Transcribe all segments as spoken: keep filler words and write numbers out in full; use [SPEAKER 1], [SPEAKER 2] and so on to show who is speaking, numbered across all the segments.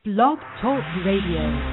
[SPEAKER 1] Blog Talk Radio.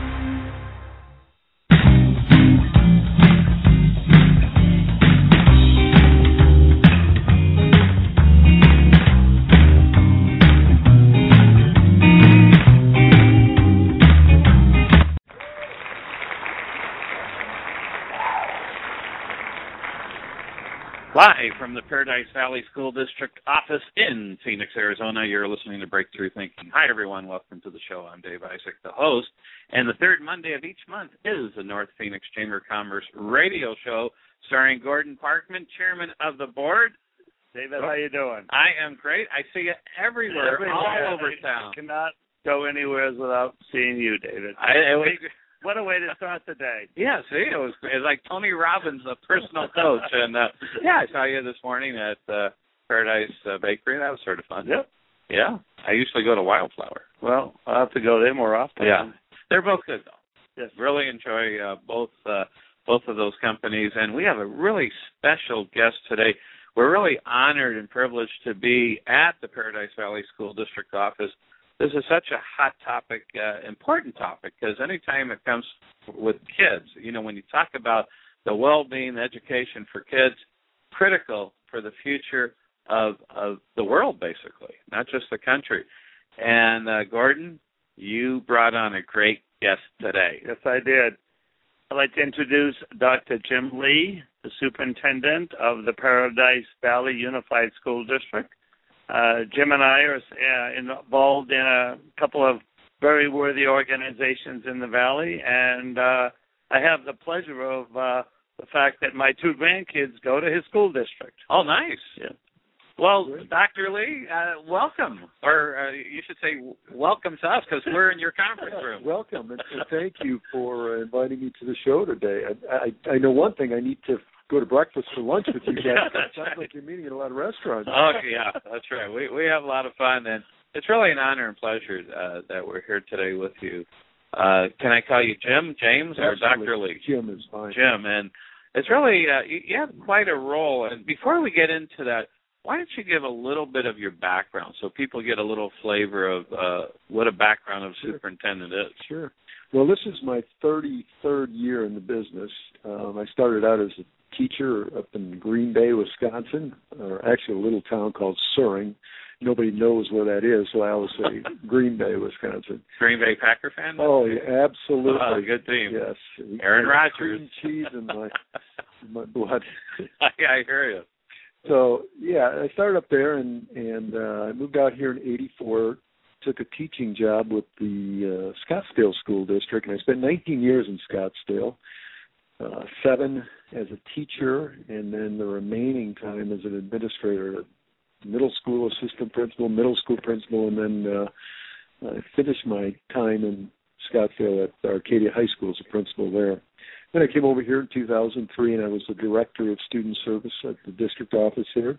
[SPEAKER 2] Live from the Paradise Valley School District office in Phoenix, Arizona, you're listening to Breakthrough Thinking. Hi, everyone. Welcome to the show. I'm Dave Isaac, the host. And the third Monday of each month is the North Phoenix Chamber of Commerce radio show starring Gordon Parkman, chairman of the board.
[SPEAKER 3] David, how you doing?
[SPEAKER 2] I am great. I see you everywhere,
[SPEAKER 3] everywhere.
[SPEAKER 2] all over town.
[SPEAKER 3] I cannot go anywhere without seeing you, David.
[SPEAKER 2] I, it was,
[SPEAKER 3] What a way to start the day.
[SPEAKER 2] Yeah, see, it was, it was like Tony Robbins, the personal coach. And, uh, yeah, I saw you this morning at uh, Paradise uh, Bakery. That was sort of fun.
[SPEAKER 3] Yep.
[SPEAKER 2] Yeah. I usually go to Wildflower.
[SPEAKER 3] Well, I'll have to go there more often.
[SPEAKER 2] Yeah. They're both good, though.
[SPEAKER 3] Yes.
[SPEAKER 2] Really enjoy uh, both uh, both of those companies. And we have a really special guest today. We're really honored and privileged to be at the Paradise Valley School District office. This is such a hot topic, uh, important topic, because anytime it comes with kids, you know, when you talk about the well-being, education for kids, critical for the future of of the world, basically, not just the country. And, uh, Gordon, you brought on a great guest today.
[SPEAKER 3] Yes, I did. I'd like to introduce Doctor Jim Lee, the superintendent of the Paradise Valley Unified School District. Uh, Jim and I are uh, involved in a couple of very worthy organizations in the Valley, and uh, I have the pleasure of uh, the fact that my two grandkids go to his school district.
[SPEAKER 2] Oh, nice.
[SPEAKER 3] Yeah.
[SPEAKER 2] Well, Doctor Lee, uh, welcome, or uh, you should say welcome to us, because we're in your conference room.
[SPEAKER 4] Welcome, and, and thank you for uh, inviting me to the show today. I, I, I know one thing, I need to go to breakfast for lunch with you guys. It sounds like you're meeting at a lot of restaurants.
[SPEAKER 2] Oh, yeah, that's right. We we have a lot of fun, and it's really an honor and pleasure uh, that we're here today with you. Uh, can I call you Jim, James, or
[SPEAKER 4] Absolutely.
[SPEAKER 2] Doctor Lee?
[SPEAKER 4] Jim is fine.
[SPEAKER 2] Jim, and it's really, uh, you, you have quite a role. And before we get into that, why don't you give a little bit of your background so people get a little flavor of uh, what a background of
[SPEAKER 4] Sure.
[SPEAKER 2] superintendent is?
[SPEAKER 4] Sure. Well, this is my thirty-third year in the business. Um, I started out as a teacher up in Green Bay, Wisconsin, or actually a little town called Suring. Nobody knows where that is, so I always say Green Bay, Wisconsin.
[SPEAKER 2] Green Bay Packer fan?
[SPEAKER 4] Oh, yeah, absolutely.
[SPEAKER 2] Oh, good team.
[SPEAKER 4] Yes.
[SPEAKER 2] Aaron Rodgers.
[SPEAKER 4] Cream cheese in my, in my blood.
[SPEAKER 2] I, I hear you.
[SPEAKER 4] So, yeah, I started up there, and, and uh, I moved out here in eighty-four, took a teaching job with the uh, Scottsdale School District, and I spent nineteen years in Scottsdale. Uh, seven as a teacher, and then the remaining time as an administrator, middle school assistant principal, middle school principal, and then uh, I finished my time in Scottsdale at Arcadia High School as a principal there. Then I came over here in two thousand three, and I was the director of student service at the district office here.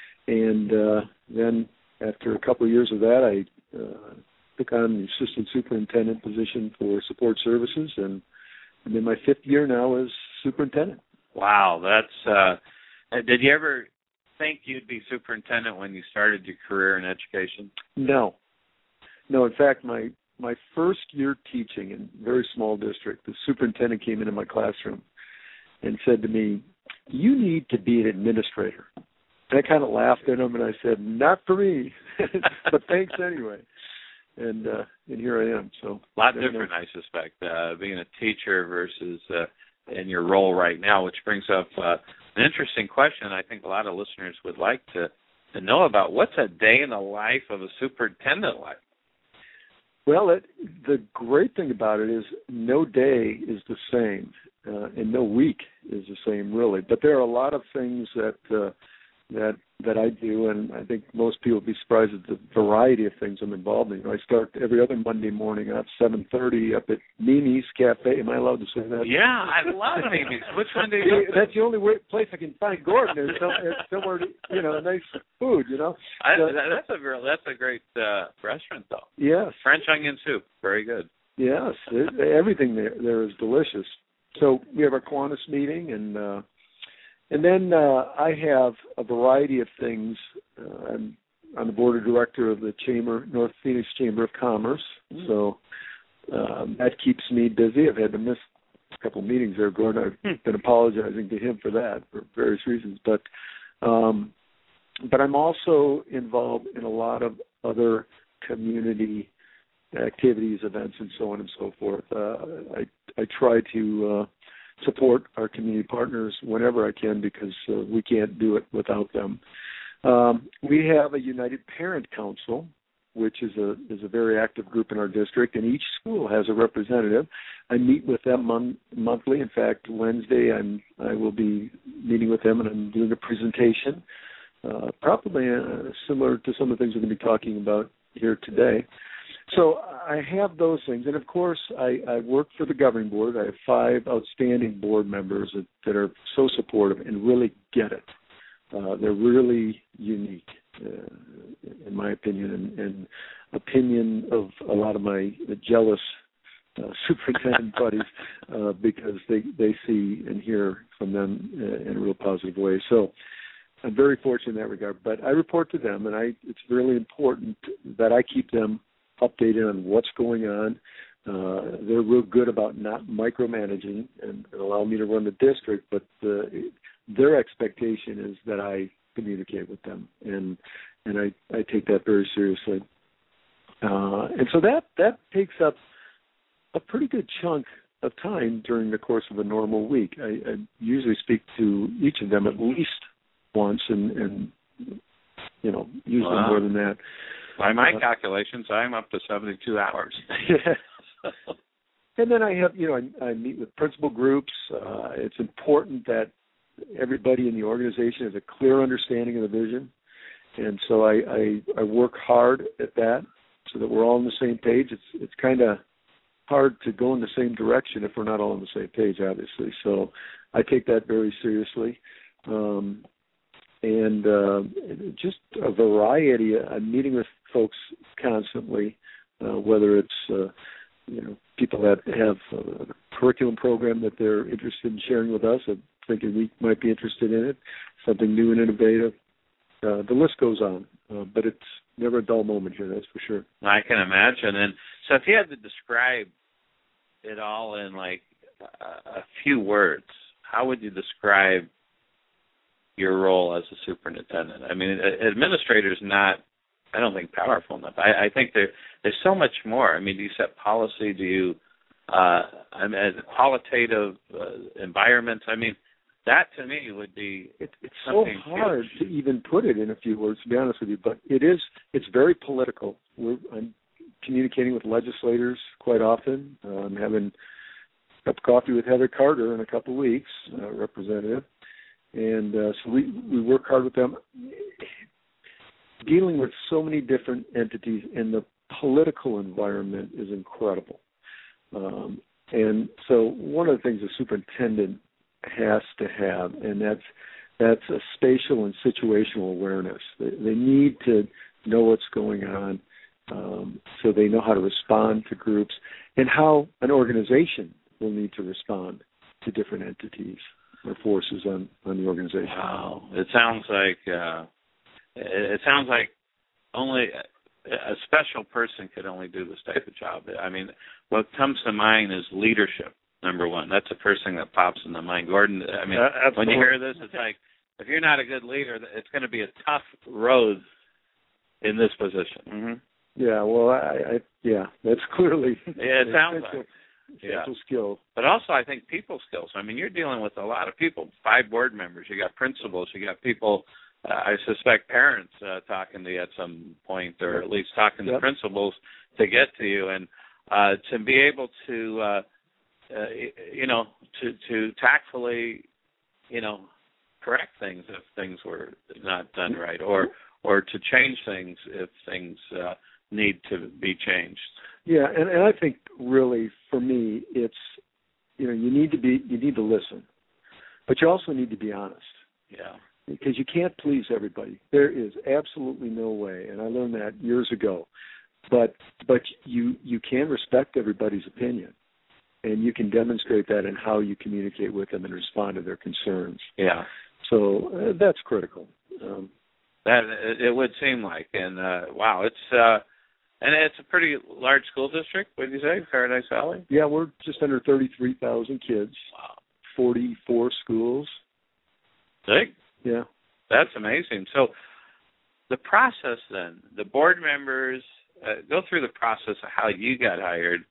[SPEAKER 4] And uh, then after a couple of years of that, I uh, took on the assistant superintendent position for support services, and I'm in my fifth year now as superintendent.
[SPEAKER 2] Wow, that's. Uh, did you ever think you'd be superintendent when you started your career in education?
[SPEAKER 4] No, no. In fact, my my first year teaching in a very small district, the superintendent came into my classroom and said to me, "You need to be an administrator." And I kind of laughed at him and I said, "Not for me," but thanks anyway. And uh, and here I am. So
[SPEAKER 2] a lot different, I suspect, uh, being a teacher versus uh, in your role right now, which brings up uh, an interesting question. I think a lot of listeners would like to, to know about. What's a day in the life of a superintendent like?
[SPEAKER 4] Well, it, the great thing about it is no day is the same, uh, and no week is the same, really. But there are a lot of things that uh, that that I do, and I think most people would be surprised at the variety of things I'm involved in. I start every other Monday morning at seven thirty up at Mimi's Cafe. Am I allowed to say that?
[SPEAKER 2] Yeah, I love Mimi's. Which one do you
[SPEAKER 4] See, That's the only way, place I can find Gordon is some, somewhere, to, you know, nice food, you know.
[SPEAKER 2] I,
[SPEAKER 4] so,
[SPEAKER 2] that's a real, that's a great uh, restaurant, though.
[SPEAKER 4] Yes.
[SPEAKER 2] French onion soup, very good.
[SPEAKER 4] Yes, it, everything there there is delicious. So we have our Kiwanis meeting, and uh, and then uh, I have a variety of things. Uh, I'm on the board of director of the Chamber, North Phoenix Chamber of Commerce. Mm-hmm. So um, that keeps me busy. I've had to miss a couple meetings there, Gordon. I've been apologizing to him for that for various reasons. But um, but I'm also involved in a lot of other community activities, events, and so on and so forth. Uh, I I try to uh, support our community partners whenever I can because uh, we can't do it without them. Um, we have a United Parent Council, which is a is a very active group in our district, and each school has a representative. I meet with them mon- monthly. In fact, Wednesday I'm I will be meeting with them, and I'm doing a presentation, uh, probably uh, similar to some of the things we're going to be talking about here today. So I have those things, and of course I, I work for the governing board. I have five outstanding board members that, that are so supportive and really get it. Uh, they're really unique, uh, in my opinion, and, and opinion of a lot of my jealous uh, superintendent buddies, uh, because they, they see and hear from them uh, in a real positive way. So I'm very fortunate in that regard. But I report to them, and I, it's really important that I keep them updated on what's going on. Uh, they're real good about not micromanaging and, and allow me to run the district, but uh, their expectation is that I communicate with them, and and I, I take that very seriously. Uh, and so that, that takes up a pretty good chunk of time during the course of a normal week. I, I usually speak to each of them at least once, and, and you know, usually wow. more than that.
[SPEAKER 2] By my uh, calculations, I'm up to seventy-two hours.
[SPEAKER 4] And then I have, you know, I, I meet with principal groups. Uh, it's important that everybody in the organization has a clear understanding of the vision. And so I, I, I work hard at that so that we're all on the same page. It's it's kind of hard to go in the same direction if we're not all on the same page, obviously. So I take that very seriously. Um, and uh, just a variety. I'm meeting with folks constantly, uh, whether it's, uh, you know, people that have a curriculum program that they're interested in sharing with us, I'm thinking we might be interested in it, something new and innovative. Uh, the list goes on, uh, but it's never a dull moment here, that's for sure.
[SPEAKER 2] I can imagine. And so if you had to describe it all in like a few words, how would you describe your role as a superintendent? I mean, administrator's not, I don't think, powerful enough. I, I think there, there's so much more. I mean, do you set policy? Do you, uh, I mean, qualitative uh, environments? I mean, that to me would be
[SPEAKER 4] it, it's so hard huge. to even put it in a few words, to be honest with you. But it is, it's very political. We're, I'm communicating with legislators quite often. Uh, I'm having a cup of coffee with Heather Carter in a couple of weeks, uh, representative. And uh, so we, we work hard with them. Dealing with so many different entities, and the political environment is incredible. Um, and so one of the things a superintendent has to have, and that's that's a spatial and situational awareness. They, they need to know what's going on, um, so they know how to respond to groups, and how an organization will need to respond to different entities or forces on, on the organization.
[SPEAKER 2] Wow. It sounds like uh, it, it sounds like only a, a special person could only do this type of job. I mean, what comes to mind is leadership, number one. That's the first thing that pops in the mind. Gordon, I mean, uh, when you hear this, it's like, if you're not a good leader, it's going to be a tough road in this position.
[SPEAKER 4] Mm-hmm. Yeah, well, I, I yeah, that's clearly
[SPEAKER 2] yeah, it sounds like
[SPEAKER 4] essential yeah. skill.
[SPEAKER 2] But also, I think people skills. I mean, you're dealing with a lot of people, five board members. You got principals. You got people, uh, I suspect parents uh, talking to you at some point, or at least talking yep. to principals to get to you. And uh, to be able to, uh, uh, you know, to, to tactfully, you know, correct things if things were not done right, or or to change things if things uh, need to be changed.
[SPEAKER 4] Yeah, and, and I think really for me, it's, you know, you need to be, you need to listen, but you also need to be honest.
[SPEAKER 2] Yeah.
[SPEAKER 4] Because you can't please everybody. There is absolutely no way, and I learned that years ago. But but you you can respect everybody's opinion, and you can demonstrate that in how you communicate with them and respond to their concerns.
[SPEAKER 2] Yeah.
[SPEAKER 4] So uh, that's critical. Um,
[SPEAKER 2] That it, it would seem like, and uh, wow, it's uh, and it's a pretty large school district. What did you say, Paradise Valley?
[SPEAKER 4] Yeah, we're just under thirty-three thousand kids.
[SPEAKER 2] Wow,
[SPEAKER 4] forty-four schools.
[SPEAKER 2] Big.
[SPEAKER 4] Yeah,
[SPEAKER 2] that's amazing. So, the process then, the board members uh, go through the process of how you got hired,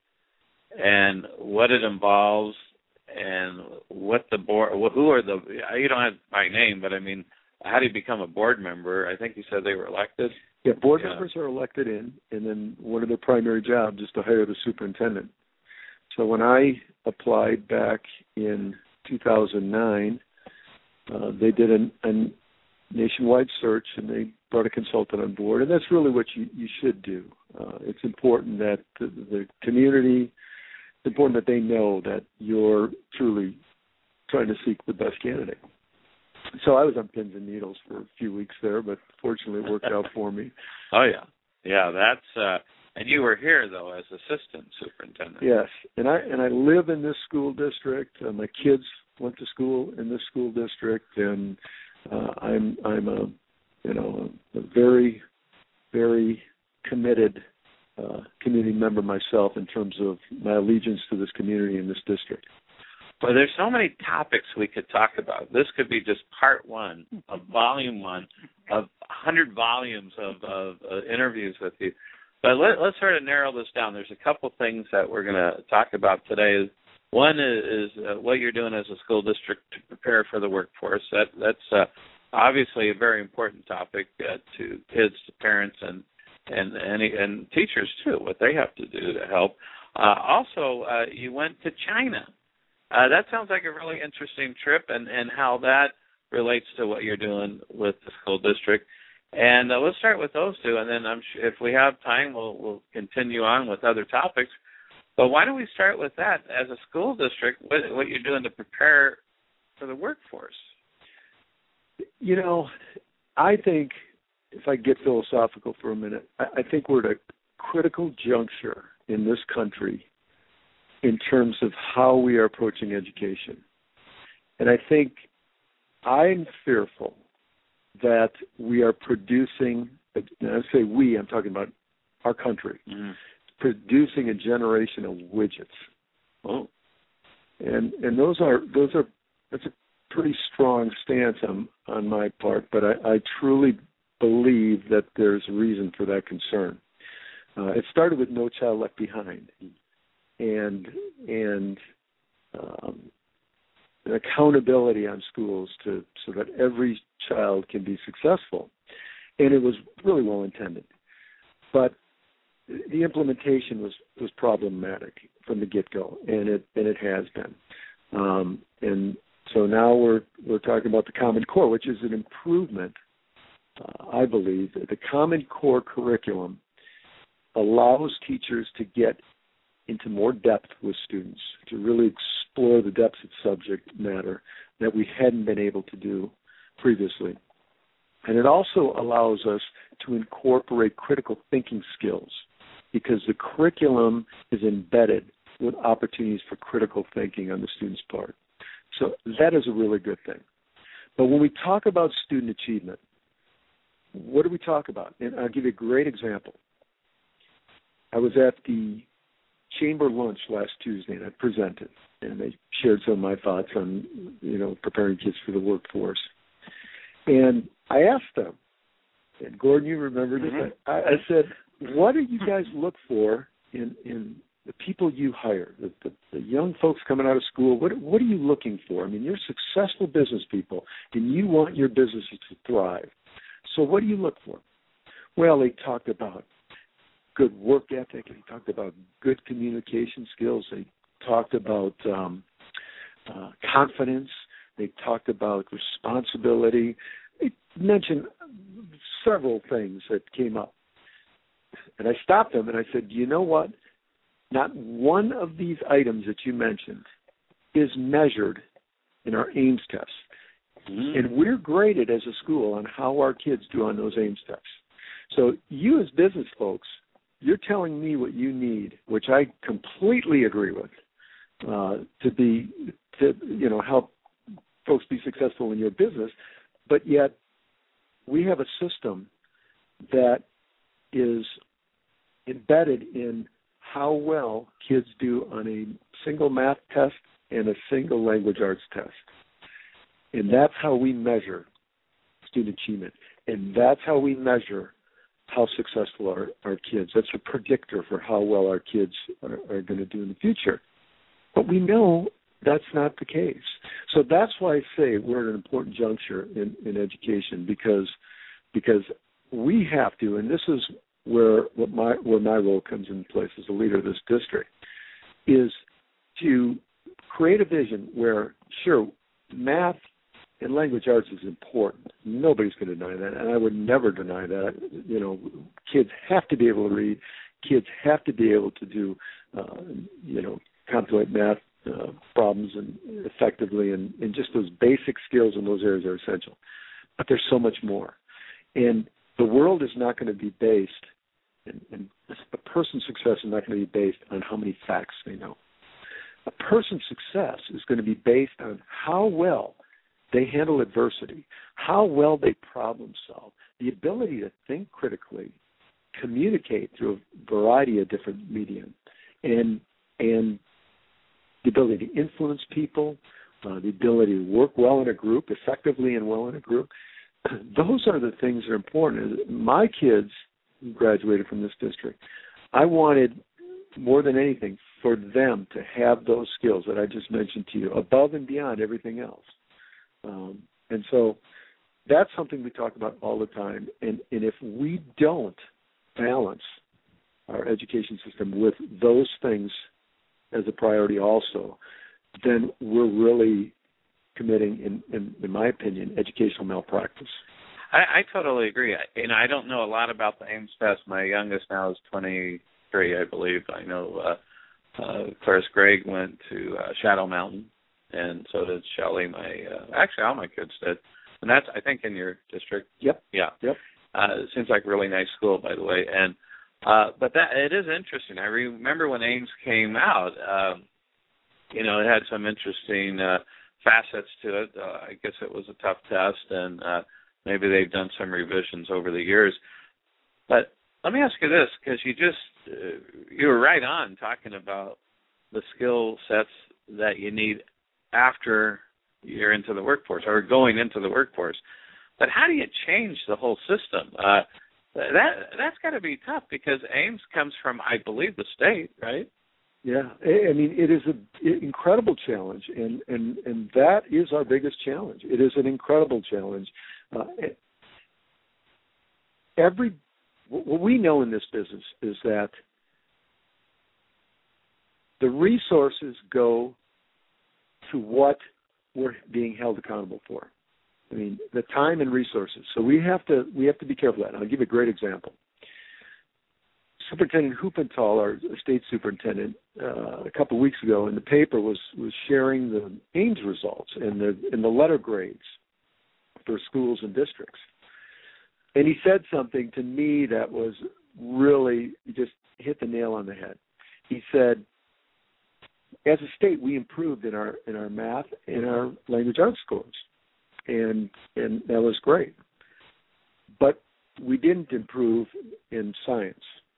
[SPEAKER 2] and what it involves, and what the board, who are the, you don't have my name, but I mean, how do you become a board member? I think you said they were elected.
[SPEAKER 4] Yeah, board
[SPEAKER 2] yeah.
[SPEAKER 4] members are elected in, and then one of their primary jobs is to hire the superintendent. So when I applied back in two thousand nine, uh, they did an, a nationwide search, and they brought a consultant on board, and that's really what you, you should do. Uh, it's important that the, the community, it's important that they know that you're truly trying to seek the best candidate. So I was on pins and needles for a few weeks there, but fortunately it worked out for me.
[SPEAKER 2] Oh, yeah. Yeah, that's uh, – and you were here, though, as assistant superintendent.
[SPEAKER 4] Yes, and I and I live in this school district. Uh, my kids went to school in this school district, and uh, I'm I'm a you know a very very committed uh, community member myself in terms of my allegiance to this community and this district.
[SPEAKER 2] Well, there's so many topics we could talk about. This could be just part one of volume one of one hundred volumes of, of uh, interviews with you. But let, let's sort of narrow this down. There's a couple things that we're going to talk about today. One is, is uh, what you're doing as a school district to prepare for the workforce. That That's uh, obviously a very important topic uh, to kids, to parents, and and, and and teachers, too, what they have to do to help. Uh, also, uh, you went to China. Uh, that sounds like a really interesting trip, and, and how that relates to what you're doing with the school district. And uh, let's start with those two, and then I'm sure if we have time, we'll, we'll continue on with other topics. But why don't we start with that? As a school district, what, what you're doing to prepare for the workforce?
[SPEAKER 4] You know, I think, if I get philosophical for a minute, I, I think we're at a critical juncture in this country in terms of how we are approaching education. And I think I'm fearful that we are producing, and I say we, I'm talking about our country, mm-hmm. producing a generation of widgets. Oh. And and those are those are that's a pretty strong stance on on my part, but I, I truly believe that there's reason for that concern. Uh, it started with No Child Left Behind. And and um, an accountability on schools to so that every child can be successful, and it was really well intended, but the implementation was, was problematic from the get-go, and it and it has been, um, and so now we're we're talking about the Common Core, which is an improvement, uh, I believe. The Common Core curriculum allows teachers to get into more depth with students, to really explore the depths of subject matter that we hadn't been able to do previously. And it also allows us to incorporate critical thinking skills because the curriculum is embedded with opportunities for critical thinking on the student's part. So that is a really good thing. But when we talk about student achievement, what do we talk about? And I'll give you a great example. I was at the Chamber lunch last Tuesday, and I presented, and they shared some of my thoughts on, you know, preparing kids for the workforce. And I asked them, and Gordon, you remember this, mm-hmm. I, I said, what do you guys look for in, in the people you hire, the, the, the young folks coming out of school? What, what are you looking for? I mean, you're successful business people, and you want your businesses to thrive. So what do you look for? Well, they talked about good work ethic, and he talked about good communication skills. They talked about um, uh, confidence. They talked about responsibility. They mentioned several things that came up. And I stopped them and I said, you know what? Not one of these items that you mentioned is measured in our Ames tests. Mm-hmm. And we're graded as a school on how our kids do on those Ames tests. So you as business folks, you're telling me what you need, which I completely agree with, uh, to be, to, you know, help folks be successful in your business. But yet, we have a system that is embedded in how well kids do on a single math test and a single language arts test. And that's how we measure student achievement. And that's how we measure how successful are our kids. That's a predictor for how well our kids are, are going to do in the future. But we know that's not the case. So that's why I say we're at an important juncture in, in education because because we have to, and this is where what my where my role comes into place as a leader of this district, is to create a vision where, sure, math and language arts is important. Nobody's going to deny that, and I would never deny that. You know, kids have to be able to read. Kids have to be able to do, uh, you know, compilate math uh, problems and effectively, and, and just those basic skills in those areas are essential. But there's so much more, and the world is not going to be based, and, and a person's success is not going to be based on how many facts they know. A person's success is going to be based on how well they handle adversity, how well they problem solve, the ability to think critically, communicate through a variety of different medium, and and the ability to influence people, uh, the ability to work well in a group, effectively and well in a group. Those are the things that are important. My kids who graduated from this district, I wanted more than anything for them to have those skills that I just mentioned to you, above and beyond everything else. Um, and so that's something we talk about all the time. And, and if we don't balance our education system with those things as a priority also, then we're really committing, in, in, in my opinion, educational malpractice.
[SPEAKER 2] I, I totally agree. I, you know, I don't know a lot about the Ames test. My youngest now is twenty-three, I believe. I know, uh, uh, of course, Greg went to uh, Shadow Mountain, and so did Shelley. My uh, actually, all my kids did, and that's I think in your district.
[SPEAKER 4] Yep.
[SPEAKER 2] Yeah.
[SPEAKER 4] Yep.
[SPEAKER 2] Uh, it seems like a really nice school, by the way. And uh, but that it is interesting. I remember when Ames came out. Um, you know, it had some interesting uh, facets to it. Uh, I guess it was a tough test, and uh, maybe they've done some revisions over the years. But let me ask you this, because you just uh, you were right on talking about the skill sets that you need after you're into the workforce or going into the workforce. But how do you change the whole system? Uh, that that's got to be tough because Ames comes from, I believe, the state, right?
[SPEAKER 4] Yeah, I mean, it is an incredible challenge, and, and, and that is our biggest challenge. It is an incredible challenge. Uh, every what we know in this business is that the resources go to what we're being held accountable for. I mean, the time and resources. So we have to we have to be careful of that. And I'll give you a great example. Superintendent Huppenthal, our state superintendent, uh, a couple of weeks ago in the paper was, was sharing the Ames results and the and the letter grades for schools and districts. And he said something to me that was really just hit the nail on the head. He said, as a state, we improved in our in our math and our language arts scores, and and that was great. But we didn't improve in science.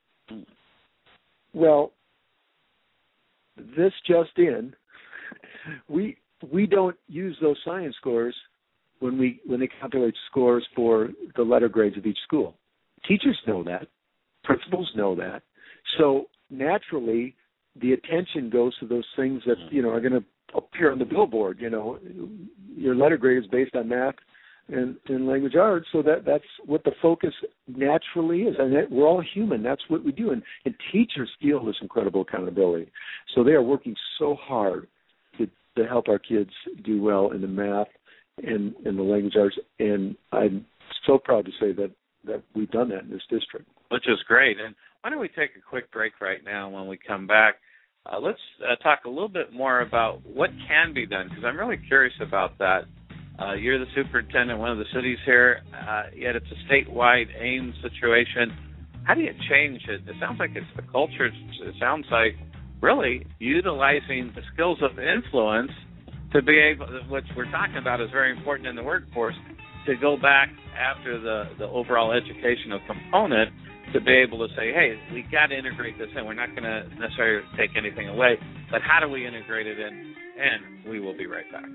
[SPEAKER 4] Well, this just in, we we don't use those science scores when we when they calculate scores for the letter grades of each school. Teachers know that, principals know that, so naturally the attention goes to those things that you know are going to appear on the billboard. You know, your letter grade is based on math and, and language arts, so that that's what the focus naturally is. And we're all human. That's what we do. And, and teachers feel this incredible accountability. So they are working so hard to, to help our kids do well in the math and, and the language arts. And I'm so proud to say that, that we've done that in this district.
[SPEAKER 2] Which is great. And why don't we take a quick break right now? When we come back, uh, let's uh, talk a little bit more about what can be done, because I'm really curious about that. Uh, you're the superintendent of one of the cities here, uh, yet it's a statewide Ames situation. How do you change it? It sounds like it's the culture. It sounds like really utilizing the skills of influence to be able, which we're talking about is very important in the workforce, to go back after the, the overall educational component to be able to say, hey, we got to integrate this in. We're not going to necessarily take anything away, but how do we integrate it in? And we will be right back.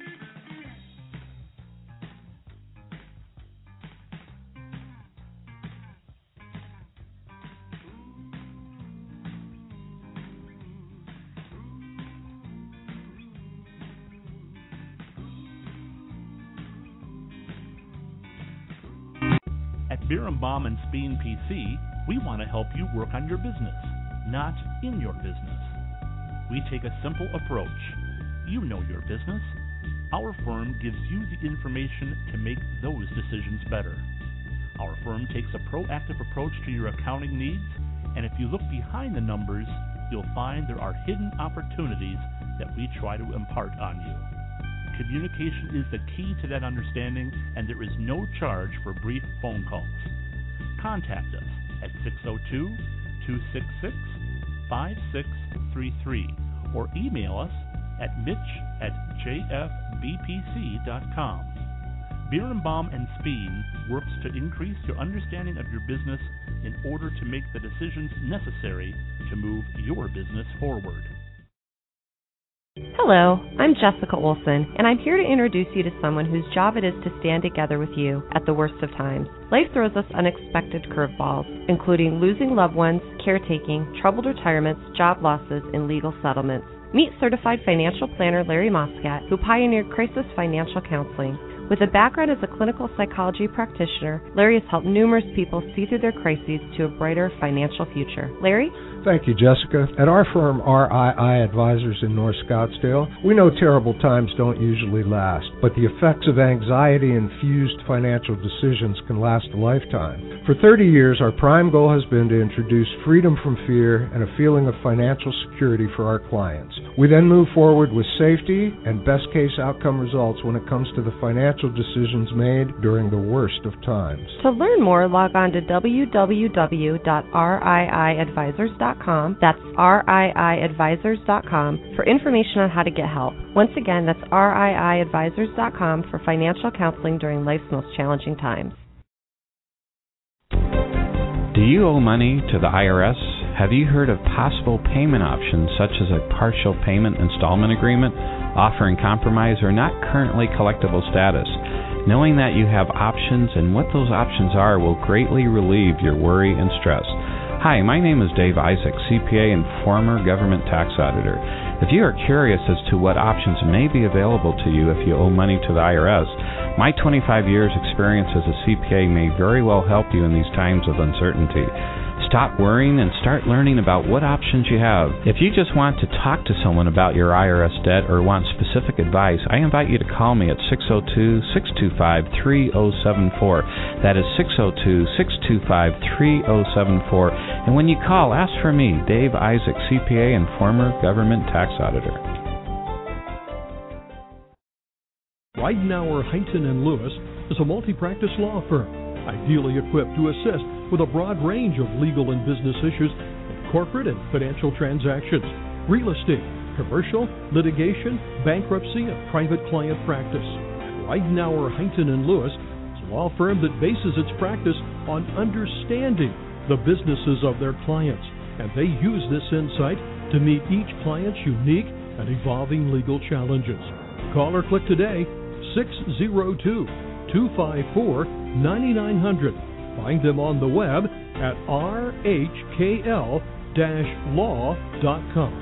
[SPEAKER 5] At Birnbaum and Speen P C, we want to help you work on your business, not in your business. We take a simple approach. You know your business. Our firm gives you the information to make those decisions better. Our firm takes a proactive approach to your accounting needs, and if you look behind the numbers, you'll find there are hidden opportunities that we try to impart on you. Communication is the key to that understanding, and there is no charge for brief phone calls. Contact us at six oh two, two six six, five six three three or email us at mitch at j f b p c dot com. Birnbaum and Speen works to increase your understanding of your business in order to make the decisions necessary to move your business forward.
[SPEAKER 1] Hello, I'm Jessica Olson, and I'm here to introduce you to someone whose job it is to stand together with you at the worst of times. Life throws us unexpected curveballs, including losing loved ones, caretaking, troubled retirements, job losses, and legal settlements. Meet certified financial planner Larry Moscat, who pioneered crisis financial counseling. With a background as a clinical psychology practitioner, Larry has helped numerous people see through their crises to a brighter financial future. Larry?
[SPEAKER 6] Thank you, Jessica. At our firm, R I I Advisors in North Scottsdale, we know terrible times don't usually last, but the effects of anxiety-infused financial decisions can last a lifetime. For thirty years, our prime goal has been to introduce freedom from fear and a feeling of financial security for our clients. We then move forward with safety and best-case outcome results when it comes to the financial decisions made during the worst of times.
[SPEAKER 1] To learn more, log on to w w w dot r i i advisors dot com. That's r i i advisors dot com for information on how to get help. Once again, that's r i i advisors dot com for financial counseling during life's most challenging times.
[SPEAKER 7] Do you owe money to the I R S? Have you heard of possible payment options such as a partial payment installment agreement, offering compromise or not currently collectible status? Knowing that you have options and what those options are will greatly relieve your worry and stress. Hi, my name is Dave Isaac, C P A and former government tax auditor. If you are curious as to what options may be available to you if you owe money to the I R S, my twenty-five years experience as a C P A may very well help you in these times of uncertainty. Stop worrying and start learning about what options you have. If you just want to talk to someone about your I R S debt or want specific advice, I invite you to call me at six oh two, six two five, three oh seven four. That is six oh two, six two five, three oh seven four. And when you call, ask for me, Dave Isaac, C P A and former government tax auditor.
[SPEAKER 8] Ridenour, Huntington and Lewis is a multi-practice law firm, ideally equipped to assist with a broad range of legal and business issues in corporate and financial transactions, real estate, commercial, litigation, bankruptcy, and private client practice. Ridenour, Huntington and Lewis is a law firm that bases its practice on understanding the businesses of their clients, and they use this insight to meet each client's unique and evolving legal challenges. Call or click today, six oh two, two five four, nine nine hundred. Find them on the web at r h k l dash law dot com.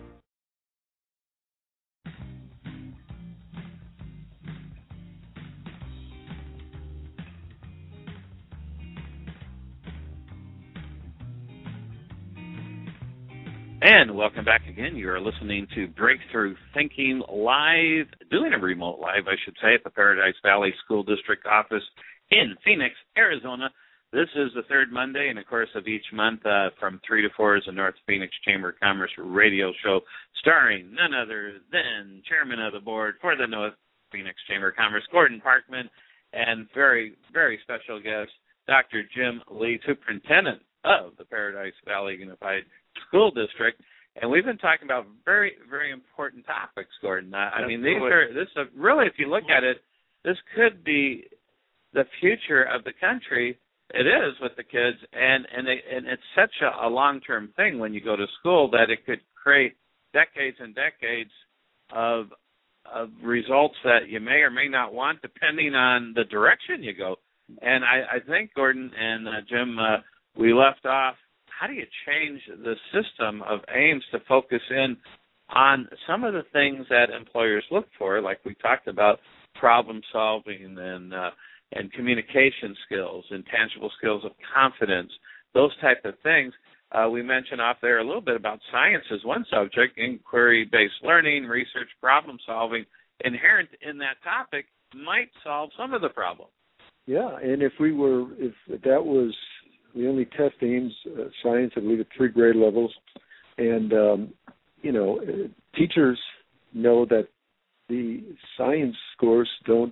[SPEAKER 2] And welcome back again. You are listening to Breakthrough Thinking live, doing a remote live, I should say, at the Paradise Valley School District office in Phoenix, Arizona. This is the third Monday, and of course, of each month uh, from three to four is the North Phoenix Chamber of Commerce radio show, starring none other than Chairman of the Board for the North Phoenix Chamber of Commerce, Gordon Parkman, and very, very special guest, Doctor Jim Lee, Superintendent of the Paradise Valley Unified School District. And we've been talking about very, very important topics, Gordon. Uh, I mean, these are, this is really, if you look at it, this could be the future of the country. It is with the kids, and and, they, and it's such a, a long-term thing when you go to school that it could create decades and decades of of results that you may or may not want, depending on the direction you go. And I, I think, Gordon and uh, Jim, uh, we left off, how do you change the system of Ames to focus in on some of the things that employers look for, like we talked about, problem solving and uh, and communication skills, intangible skills of confidence, those type of things. Uh, we mentioned off there a little bit about science as one subject, inquiry-based learning, research, problem solving. Inherent in that topic might solve some of the problem.
[SPEAKER 4] Yeah, and if we were, if that was, we only test Ames uh, science, I believe, at three grade levels, and, um, you know, teachers know that the science scores don't,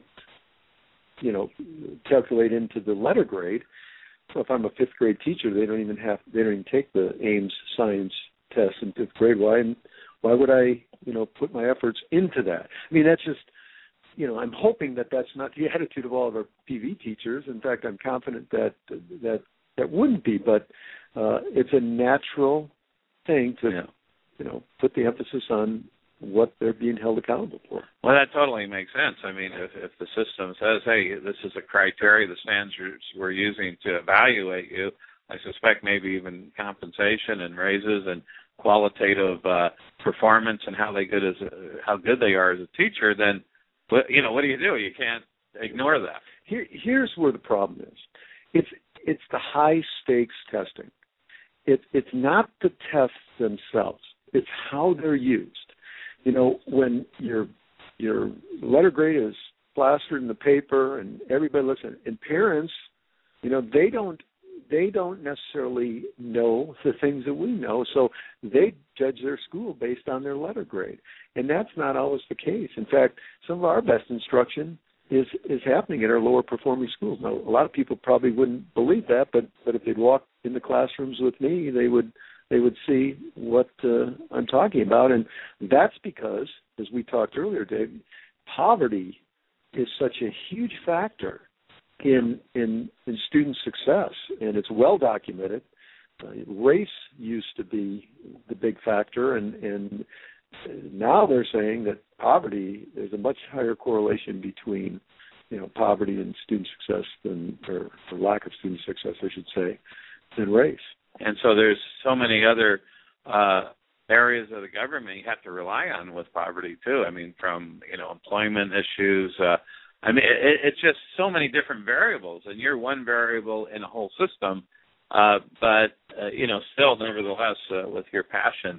[SPEAKER 4] you know, calculate into the letter grade. So if I'm a fifth grade teacher, they don't even have, they don't even take the Ames science test in fifth grade. Why, why would I, you know, put my efforts into that? I mean, that's just, you know, I'm hoping that that's not the attitude of all of our P V teachers. In fact, I'm confident that that that wouldn't be. But uh, it's a natural thing to, yeah. you know, put the emphasis on what they're being held accountable for.
[SPEAKER 2] Well, that totally makes sense. I mean, if, if the system says, hey, this is a criteria, the standards we're using to evaluate you, I suspect maybe even compensation and raises and qualitative uh, performance and how they good as a, how good they are as a teacher, then, you know, what do you do? You can't ignore that.
[SPEAKER 4] Here, here's where the problem is. It's it's the high stakes testing. It, it's not the tests themselves. It's how they're used. You know, when your your letter grade is plastered in the paper and everybody looks at it, and parents, you know, they don't they don't necessarily know the things that we know, so they judge their school based on their letter grade, and that's not always the case. In fact, some of our best instruction is is happening at our lower performing schools. Now, a lot of people probably wouldn't believe that, but but if they'd walk in the classrooms with me, they would. They would see what uh, I'm talking about. And that's because, as we talked earlier, Dave, poverty is such a huge factor in in, in student success, and it's well documented. Uh, race used to be the big factor, and, and now they're saying that poverty, there's a much higher correlation between, you know, poverty and student success than, or, or lack of student success, I should say, than race.
[SPEAKER 2] And so there's so many other uh, areas of the government you have to rely on with poverty, too. I mean, from, you know, employment issues. Uh, I mean, it, it's just so many different variables, and you're one variable in a whole system. Uh, but, uh, you know, still, nevertheless, uh, with your passion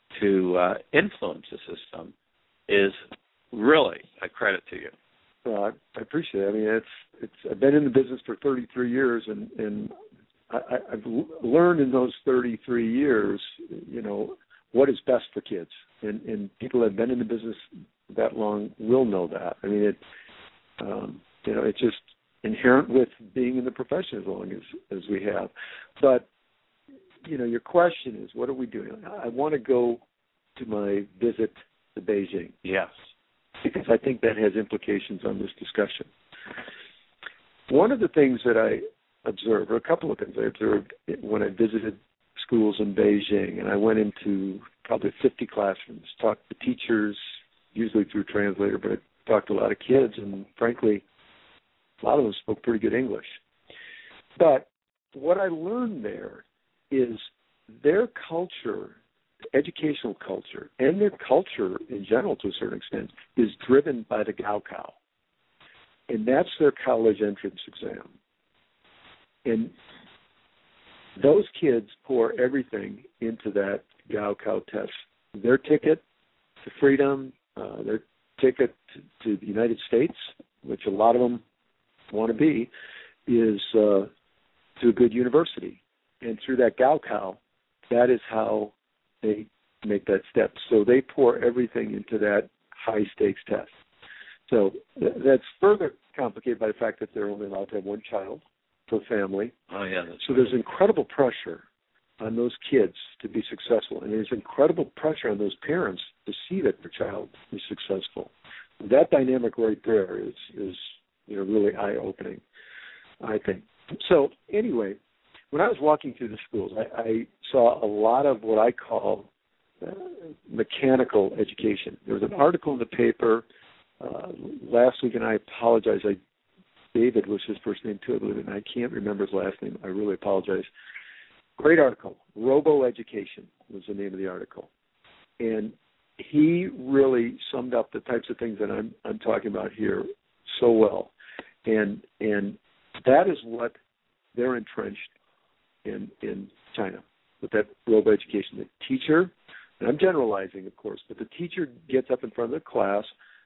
[SPEAKER 2] to uh, influence the system is really a credit to you.
[SPEAKER 4] Well, I, I appreciate it. I mean, it's it's. I've been in the business for thirty-three years, and, and I, I've learned in those thirty-three years, you know, what is best for kids. And, and people that have been in the business that long will know that. I mean, it, um, you know, it's just inherent with being in the profession as long as, as we have. But, you know, your question is, what are we doing? I want to go to my visit to Beijing.
[SPEAKER 2] Yes.
[SPEAKER 4] Because I think that has implications on this discussion. One of the things that I observed, or a couple of things I observed when I visited schools in Beijing, and I went into probably fifty classrooms, talked to teachers, usually through translator, but I talked to a lot of kids, and frankly, a lot of them spoke pretty good English. But what I learned there is their culture, educational culture, and their culture in general to a certain extent, is driven by the Gaokao. And that's their college entrance exam. And those kids pour everything into that Gaokao test. Their ticket to freedom, uh, their ticket to, to the United States, which a lot of them want to be, is uh, to a good university. And through that Gaokao, that is how they make that step. So they pour everything into that high-stakes test. So th- that's further complicated by the fact that they're only allowed to have one child per family.
[SPEAKER 2] Oh, yeah. That's
[SPEAKER 4] so
[SPEAKER 2] right.
[SPEAKER 4] There's incredible pressure on those kids to be successful, and there's incredible pressure on those parents to see that their child is successful. That dynamic right there is, is you know, really eye-opening. I think. So anyway, when I was walking through the schools, I, I saw a lot of what I call uh, mechanical education. There was an article in the paper uh, last week, and I apologize. I, David was his first name too, I believe, and I can't remember his last name. I really apologize. Great article. Robo Education was the name of the article. And he really summed up the types of things that I'm I'm talking about here so well. And and that is what they're entrenched in in China with that robo education. The teacher, and I'm generalizing, of course, but the teacher gets up in front of the class,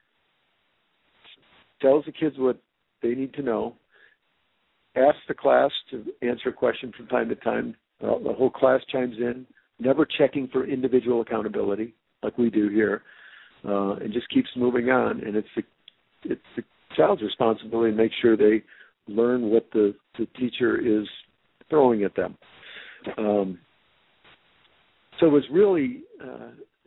[SPEAKER 4] tells the kids what they need to know, asks the class to answer a question from time to time. Uh, the whole class chimes in, never checking for individual accountability like we do here, uh, and just keeps moving on. And it's the, it's the child's responsibility to make sure they learn what the, the teacher is throwing at them. Um, so it was really uh,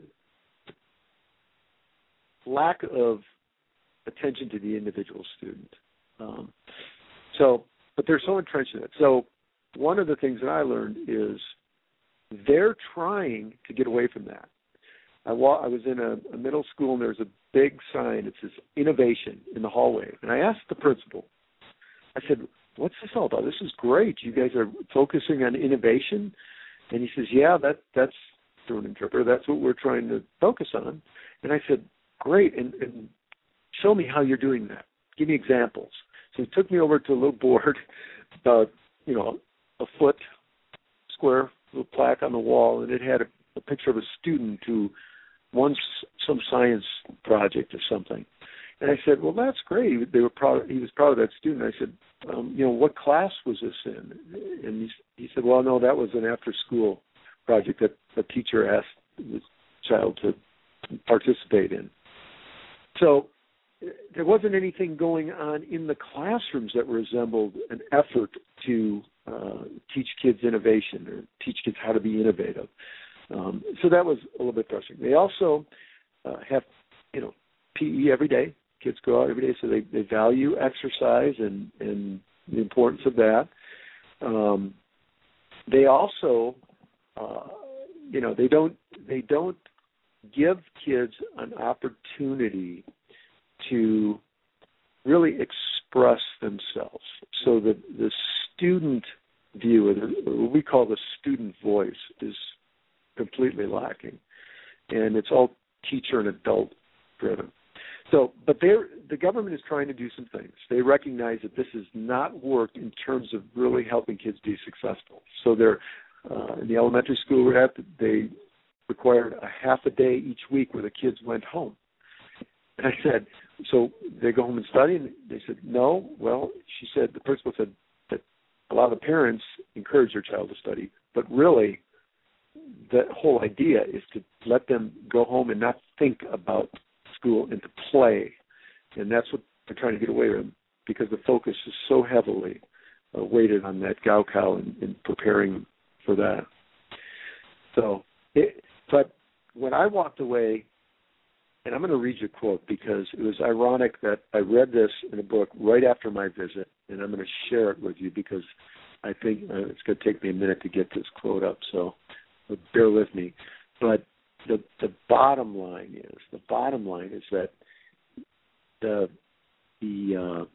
[SPEAKER 4] lack of attention to the individual student. Um, so, but they're so entrenched in it. So one of the things that I learned is they're trying to get away from that. I, wa- I was in a, a middle school, and there's a big sign. It says innovation in the hallway. And I asked the principal, I said, what's this all about? This is great. You guys are focusing on innovation? And he says, yeah, that, that's, through an interpreter, that's what we're trying to focus on. And I said, great, and, and show me how you're doing that. Give me examples. So he took me over to a little board, about, you know, a foot square, little plaque on the wall, and it had a, a picture of a student who won s- some science project or something. And I said, well, that's great. They were proud. He was proud of that student. I said, um, you know, what class was this in? And he, he said, well, no, that was an after-school project that a teacher asked the child to participate in. So there wasn't anything going on in the classrooms that resembled an effort to uh, teach kids innovation or teach kids how to be innovative. Um, so that was a little bit frustrating. They also uh, have, you know, P E every day. Kids go out every day, so they, they value exercise and, and the importance of that. Um, they also, uh, you know, they don't they don't give kids an opportunity to really express themselves. So the the student view, or, the, or what we call the student voice, is completely lacking, and it's all teacher and adult driven. So, but they're, the government is trying to do some things. They recognize that this has not worked in terms of really helping kids be successful. So they're uh, in the elementary school we're at, they required a half a day each week where the kids went home. And I said, so they go home and study? And they said, no. Well, she said, the principal said that a lot of the parents encourage their child to study, but really the whole idea is to let them go home and not think about school and to play. And that's what they're trying to get away from, because the focus is so heavily uh, weighted on that Gaokao and, and preparing for that. So, it, but when I walked away, and I'm going to read you a quote because it was ironic that I read this in a book right after my visit, and I'm going to share it with you because I think uh, it's going to take me a minute to get this quote up, so bear with me. But the the bottom line is the bottom line is that the the uh,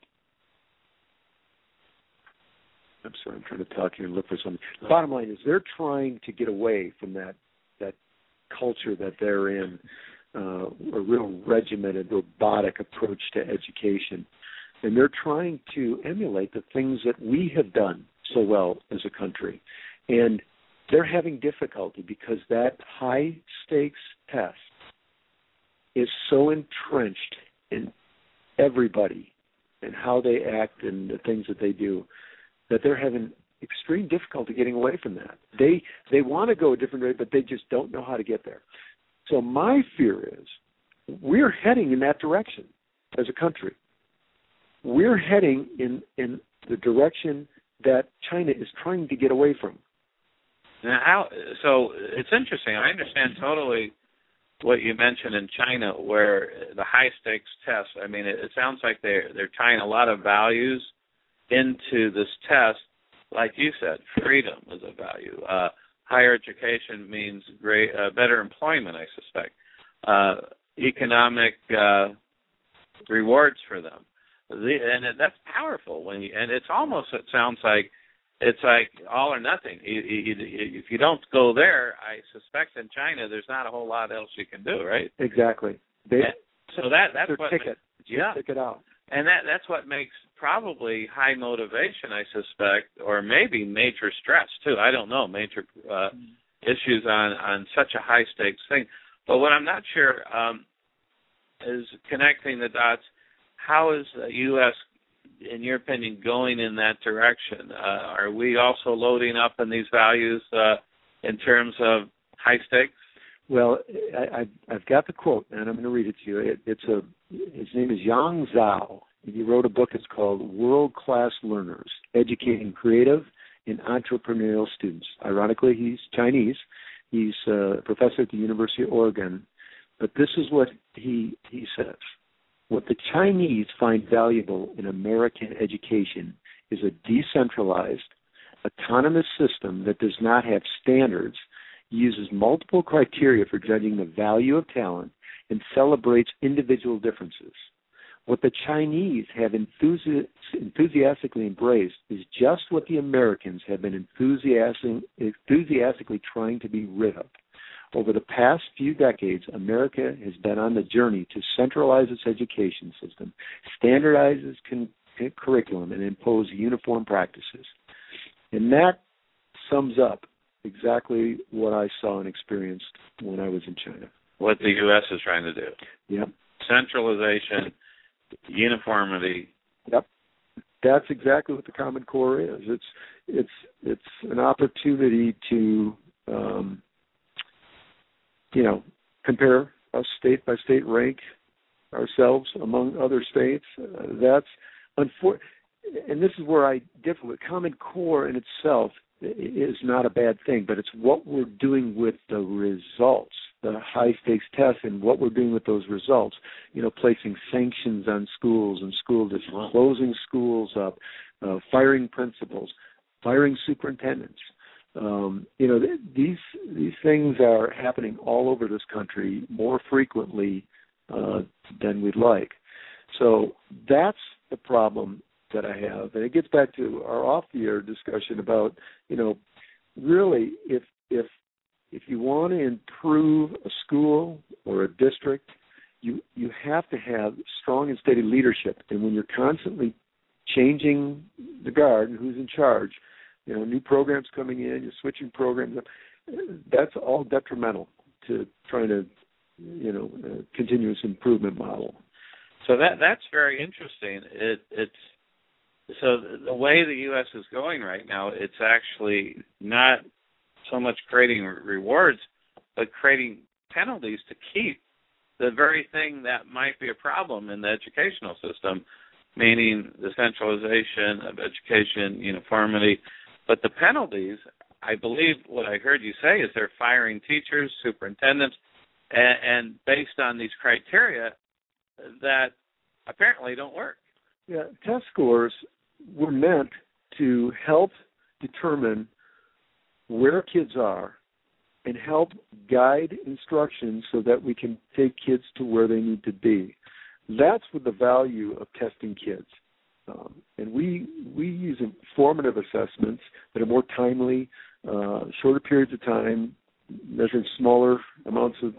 [SPEAKER 4] I'm sorry, I'm trying to talk here and look for something. The bottom line is they're trying to get away from that that culture that they're in. Uh, a real regimented, robotic approach to education. And they're trying to emulate the things that we have done so well as a country. And they're having difficulty because that high-stakes test is so entrenched in everybody and how they act and the things that they do that they're having extreme difficulty getting away from that. They they want to go a different way, but they just don't know how to get there. So my fear is we're heading in that direction as a country. We're heading in, in the direction that China is trying to get away from.
[SPEAKER 2] Now, how, so it's interesting. I understand totally what you mentioned in China, where the high stakes test. I mean, it, it sounds like they're they're tying a lot of values into this test, like you said, freedom is a value. Uh, higher education means great, uh, better employment, I suspect. Uh, economic uh, rewards for them, the, and it, that's powerful. When you, and it's almost, it sounds like it's like all or nothing. You, you, you, if you don't go there, I suspect in China there's not a whole lot else you can do, right?
[SPEAKER 4] Exactly. They,
[SPEAKER 2] and so that that's
[SPEAKER 4] their
[SPEAKER 2] what
[SPEAKER 4] ticket.
[SPEAKER 2] Makes, yeah,
[SPEAKER 4] ticket out.
[SPEAKER 2] And that that's what makes probably high motivation, I suspect, or maybe major stress too. I don't know, major uh, issues on, on such a high stakes thing. But what I'm not sure um, is connecting the dots. How is the U S, in your opinion, going in that direction? Uh, are we also loading up in these values uh, in terms of high stakes?
[SPEAKER 4] Well, I, I, I've got the quote, and I'm going to read it to you. It, it's a his name is Yang Zhao. He wrote a book. It's called World Class Learners: Educating Creative and Entrepreneurial Students. Ironically, he's Chinese. He's a professor at the University of Oregon. But this is what he he says. What the Chinese find valuable in American education is a decentralized, autonomous system that does not have standards, uses multiple criteria for judging the value of talent, and celebrates individual differences. What the Chinese have enthusi- enthusiastically embraced is just what the Americans have been enthusiastic- enthusiastically trying to be rid of. Over the past few decades, America has been on the journey to centralize its education system, standardize its con- curriculum, and impose uniform practices. And that sums up exactly what I saw and experienced when I was in China.
[SPEAKER 2] What the U S is trying to do.
[SPEAKER 4] Yep.
[SPEAKER 2] Centralization, uniformity.
[SPEAKER 4] Yep. That's exactly what the Common Core is. It's it's it's an opportunity to um, you know, compare us state by state, rank ourselves among other states. Uh, that's unfortunate. And this is where I differ with Common Core in itself is not a bad thing, but it's what we're doing with the results, the high-stakes tests, and what we're doing with those results. You know, placing sanctions on schools and school districts, closing schools up, uh, firing principals, firing superintendents. Um, you know, th- these these things are happening all over this country more frequently uh, than we'd like. So that's the problem that I have, and it gets back to our off-the-air discussion about, you know, really if if if you want to improve a school or a district, you you have to have strong and steady leadership. And when you're constantly changing the guard and who's in charge, you know, new programs coming in, you're switching programs, that's all detrimental to trying to, you know, uh, continuous improvement model.
[SPEAKER 2] So that that's very interesting. It it's So the way the U S is going right now, it's actually not so much creating rewards, but creating penalties to keep the very thing that might be a problem in the educational system, meaning the centralization of education, uniformity. But the penalties, I believe what I heard you say is they're firing teachers, superintendents, and, and based on these criteria that apparently don't work.
[SPEAKER 4] Yeah, test scores were meant to help determine where kids are and help guide instruction so that we can take kids to where they need to be. That's what the value of testing kids. Um, and we we use formative assessments that are more timely, uh, shorter periods of time, measuring smaller amounts of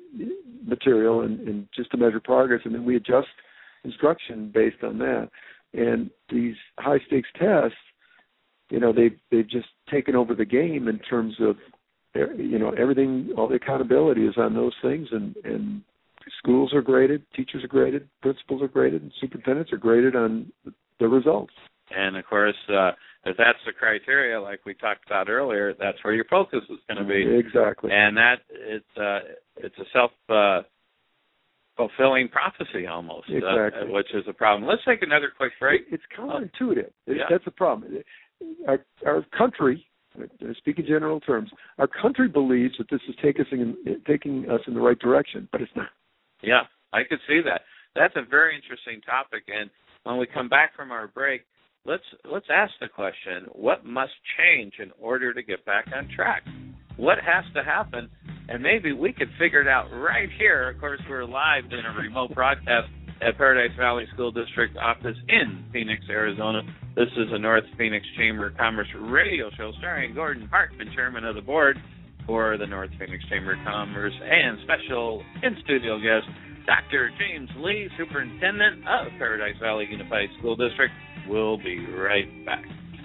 [SPEAKER 4] material and, and just to measure progress, and then we adjust instruction based on that. And these high-stakes tests, you know, they've, they've just taken over the game in terms of, you know, everything, all the accountability is on those things, and, and schools are graded, teachers are graded, principals are graded, and superintendents are graded on the results.
[SPEAKER 2] And, of course, uh, if that's the criteria, like we talked about earlier, that's where your focus is going to be.
[SPEAKER 4] Exactly.
[SPEAKER 2] And that it's, uh, it's a self- uh, fulfilling prophecy almost,
[SPEAKER 4] exactly.
[SPEAKER 2] uh, which is a problem. Let's take another quick break.
[SPEAKER 4] It's counterintuitive.
[SPEAKER 2] Oh. Yeah.
[SPEAKER 4] That's a problem. Our, our country, speaking in general terms, our country believes that this is take us in, taking us in the right direction, but it's not.
[SPEAKER 2] Yeah, I could see that. That's a very interesting topic. And when we come back from our break, let's let's ask the question, what must change in order to get back on track? What has to happen? And maybe we could figure it out right here. Of course, we're live in a remote broadcast at Paradise Valley School District office in Phoenix, Arizona. This is a North Phoenix Chamber of Commerce radio show starring Gordon Hartman, chairman of the board for the North Phoenix Chamber of Commerce, and special in-studio guest, Doctor James Lee, superintendent of Paradise Valley Unified School District. We'll be right back.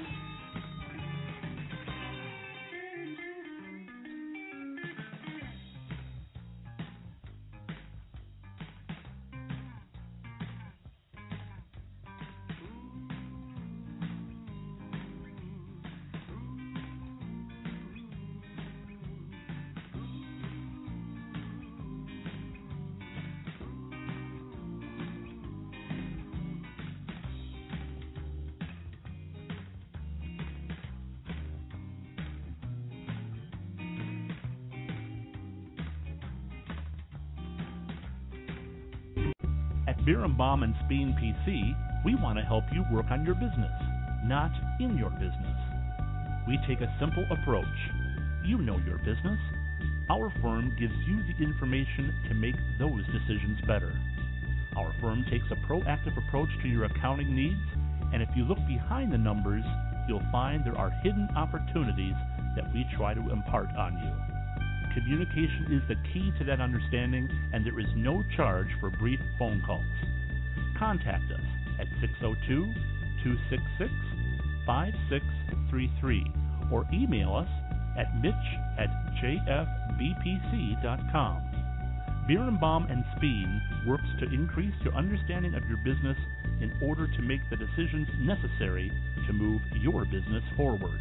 [SPEAKER 5] Birnbaum and Speen P C, we want to help you work on your business, not in your business. We take a simple approach. You know your business. Our firm gives you the information to make those decisions better. Our firm takes a proactive approach to your accounting needs, and if you look behind the numbers, you'll find there are hidden opportunities that we try to impart on you. Communication is the key to that understanding, and there is no charge for brief phone calls. Contact us at six oh two, two six six, five six three three or email us at mitch at j f b p c dot com. Birnbaum and Speen works to increase your understanding of your business in order to make the decisions necessary to move your business forward.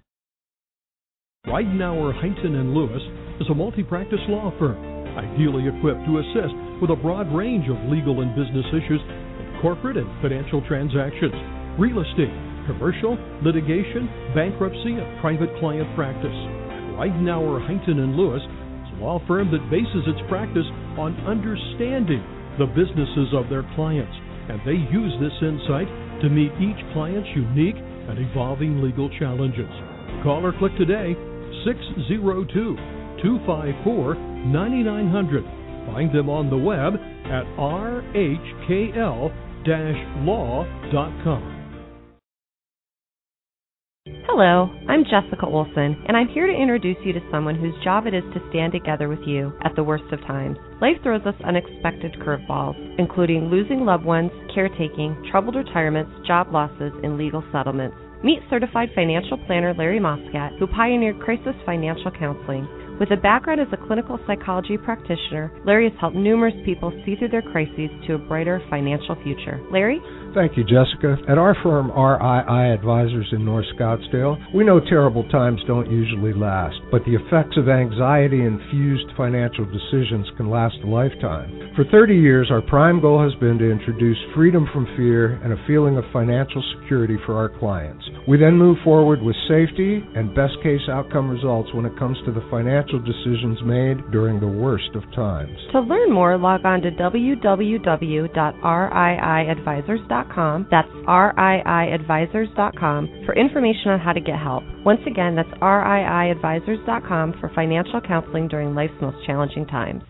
[SPEAKER 8] Ridenour, Huntington and Lewis is a multi-practice law firm, ideally equipped to assist with a broad range of legal and business issues of corporate and financial transactions, real estate, commercial, litigation, bankruptcy, and private client practice. Ridenour, Huntington and Lewis is a law firm that bases its practice on understanding the businesses of their clients, and they use this insight to meet each client's unique and evolving legal challenges. Call or click today, six oh two, two five four, nine nine hundred. Find them on the web at r h k l dash law dot com.
[SPEAKER 1] Hello, I'm Jessica Olson, and I'm here to introduce you to someone whose job it is to stand together with you at the worst of times. Life throws us unexpected curveballs, including losing loved ones, caretaking, troubled retirements, job losses, and legal settlements. Meet certified financial planner Larry Moscat, who pioneered crisis financial counseling. With a background as a clinical psychology practitioner, Larry has helped numerous people see through their crises to a brighter financial future. Larry?
[SPEAKER 6] Thank you, Jessica. At our firm, R I I Advisors in North Scottsdale, we know terrible times don't usually last, but the effects of anxiety-infused financial decisions can last a lifetime. For thirty years, our prime goal has been to introduce freedom from fear and a feeling of financial security for our clients. We then move forward with safety and best-case outcome results when it comes to the financial decisions made during the worst of times.
[SPEAKER 1] To learn more, log on to w w w dot r i i advisors dot com. That's r i i advisors dot com for information on how to get help. Once again, that's r i i advisors dot com for financial counseling during life's most challenging times.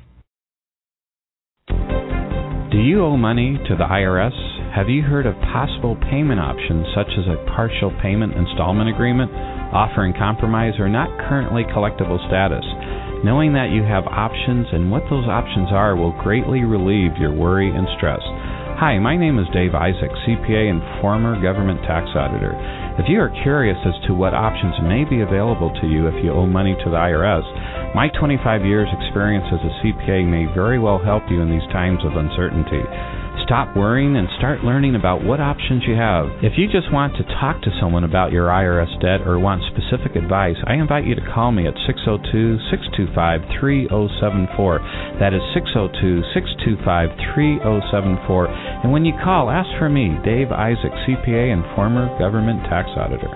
[SPEAKER 7] Do you owe money to the I R S? Have you heard of possible payment options such as a partial payment installment agreement, offering compromise or not currently collectible status? Knowing that you have options and what those options are will greatly relieve your worry and stress. Hi, my name is Dave Isaac, C P A and former government tax auditor. If you are curious as to what options may be available to you if you owe money to the I R S, my twenty-five years experience as a C P A may very well help you in these times of uncertainty. Stop worrying and start learning about what options you have. If you just want to talk to someone about your I R S debt or want specific advice, I invite you to call me at six oh two, six two five, three oh seven four. That is six oh two, six two five, three oh seven four. And when you call, ask for me, Dave Isaac, C P A and former government tax auditor.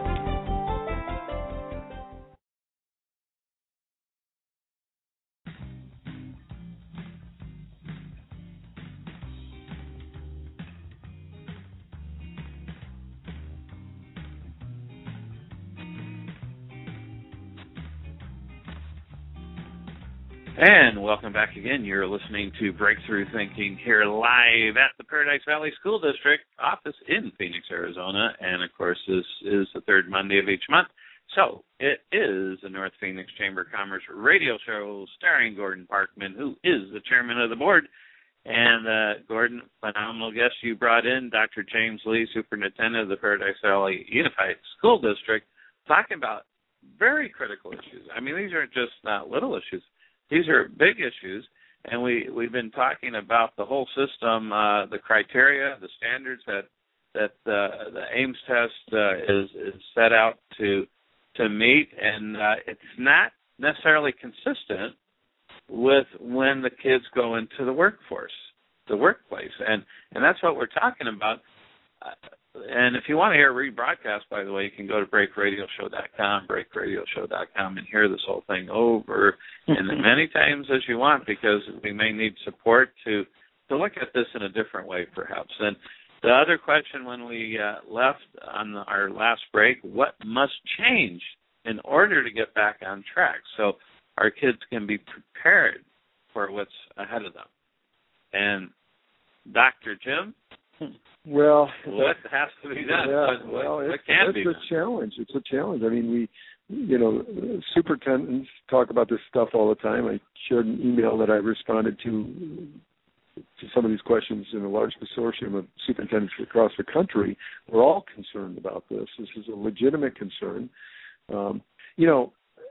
[SPEAKER 2] And welcome back again. You're listening to Breakthrough Thinking here live at the Paradise Valley School District office in Phoenix, Arizona. And, of course, this is the third Monday of each month. So it is the North Phoenix Chamber of Commerce radio show starring Gordon Parkman, who is the chairman of the board. And, uh, Gordon, phenomenal guest you brought in, Doctor James Lee, superintendent of the Paradise Valley Unified School District, talking about very critical issues. I mean, these aren't just not little issues. These are big issues, and we, we've been talking about the whole system, uh, the criteria, the standards that that uh, the Ames test uh, is, is set out to to meet, and uh, it's not necessarily consistent with when the kids go into the workforce, the workplace, and, and that's what we're talking about. Uh, And if you want to hear a rebroadcast, by the way, you can go to break radio show dot com, break radio show dot com, and hear this whole thing over and as many times as you want, because we may need support to, to look at this in a different way, perhaps. And the other question when we uh, left on the, our last break, what must change in order to get back on track so our kids can be prepared for what's ahead of them? And Doctor Jim?
[SPEAKER 4] Well,
[SPEAKER 2] what has to be done?
[SPEAKER 4] Yeah,
[SPEAKER 2] what,
[SPEAKER 4] well,
[SPEAKER 2] what,
[SPEAKER 4] it's,
[SPEAKER 2] what can
[SPEAKER 4] it's
[SPEAKER 2] be
[SPEAKER 4] a
[SPEAKER 2] done?
[SPEAKER 4] challenge. It's a challenge. I mean, we, you know, superintendents talk about this stuff all the time. I shared an email that I responded to to some of these questions in a large consortium of superintendents across the country. We're all concerned about this. This is a legitimate concern. Um, you know,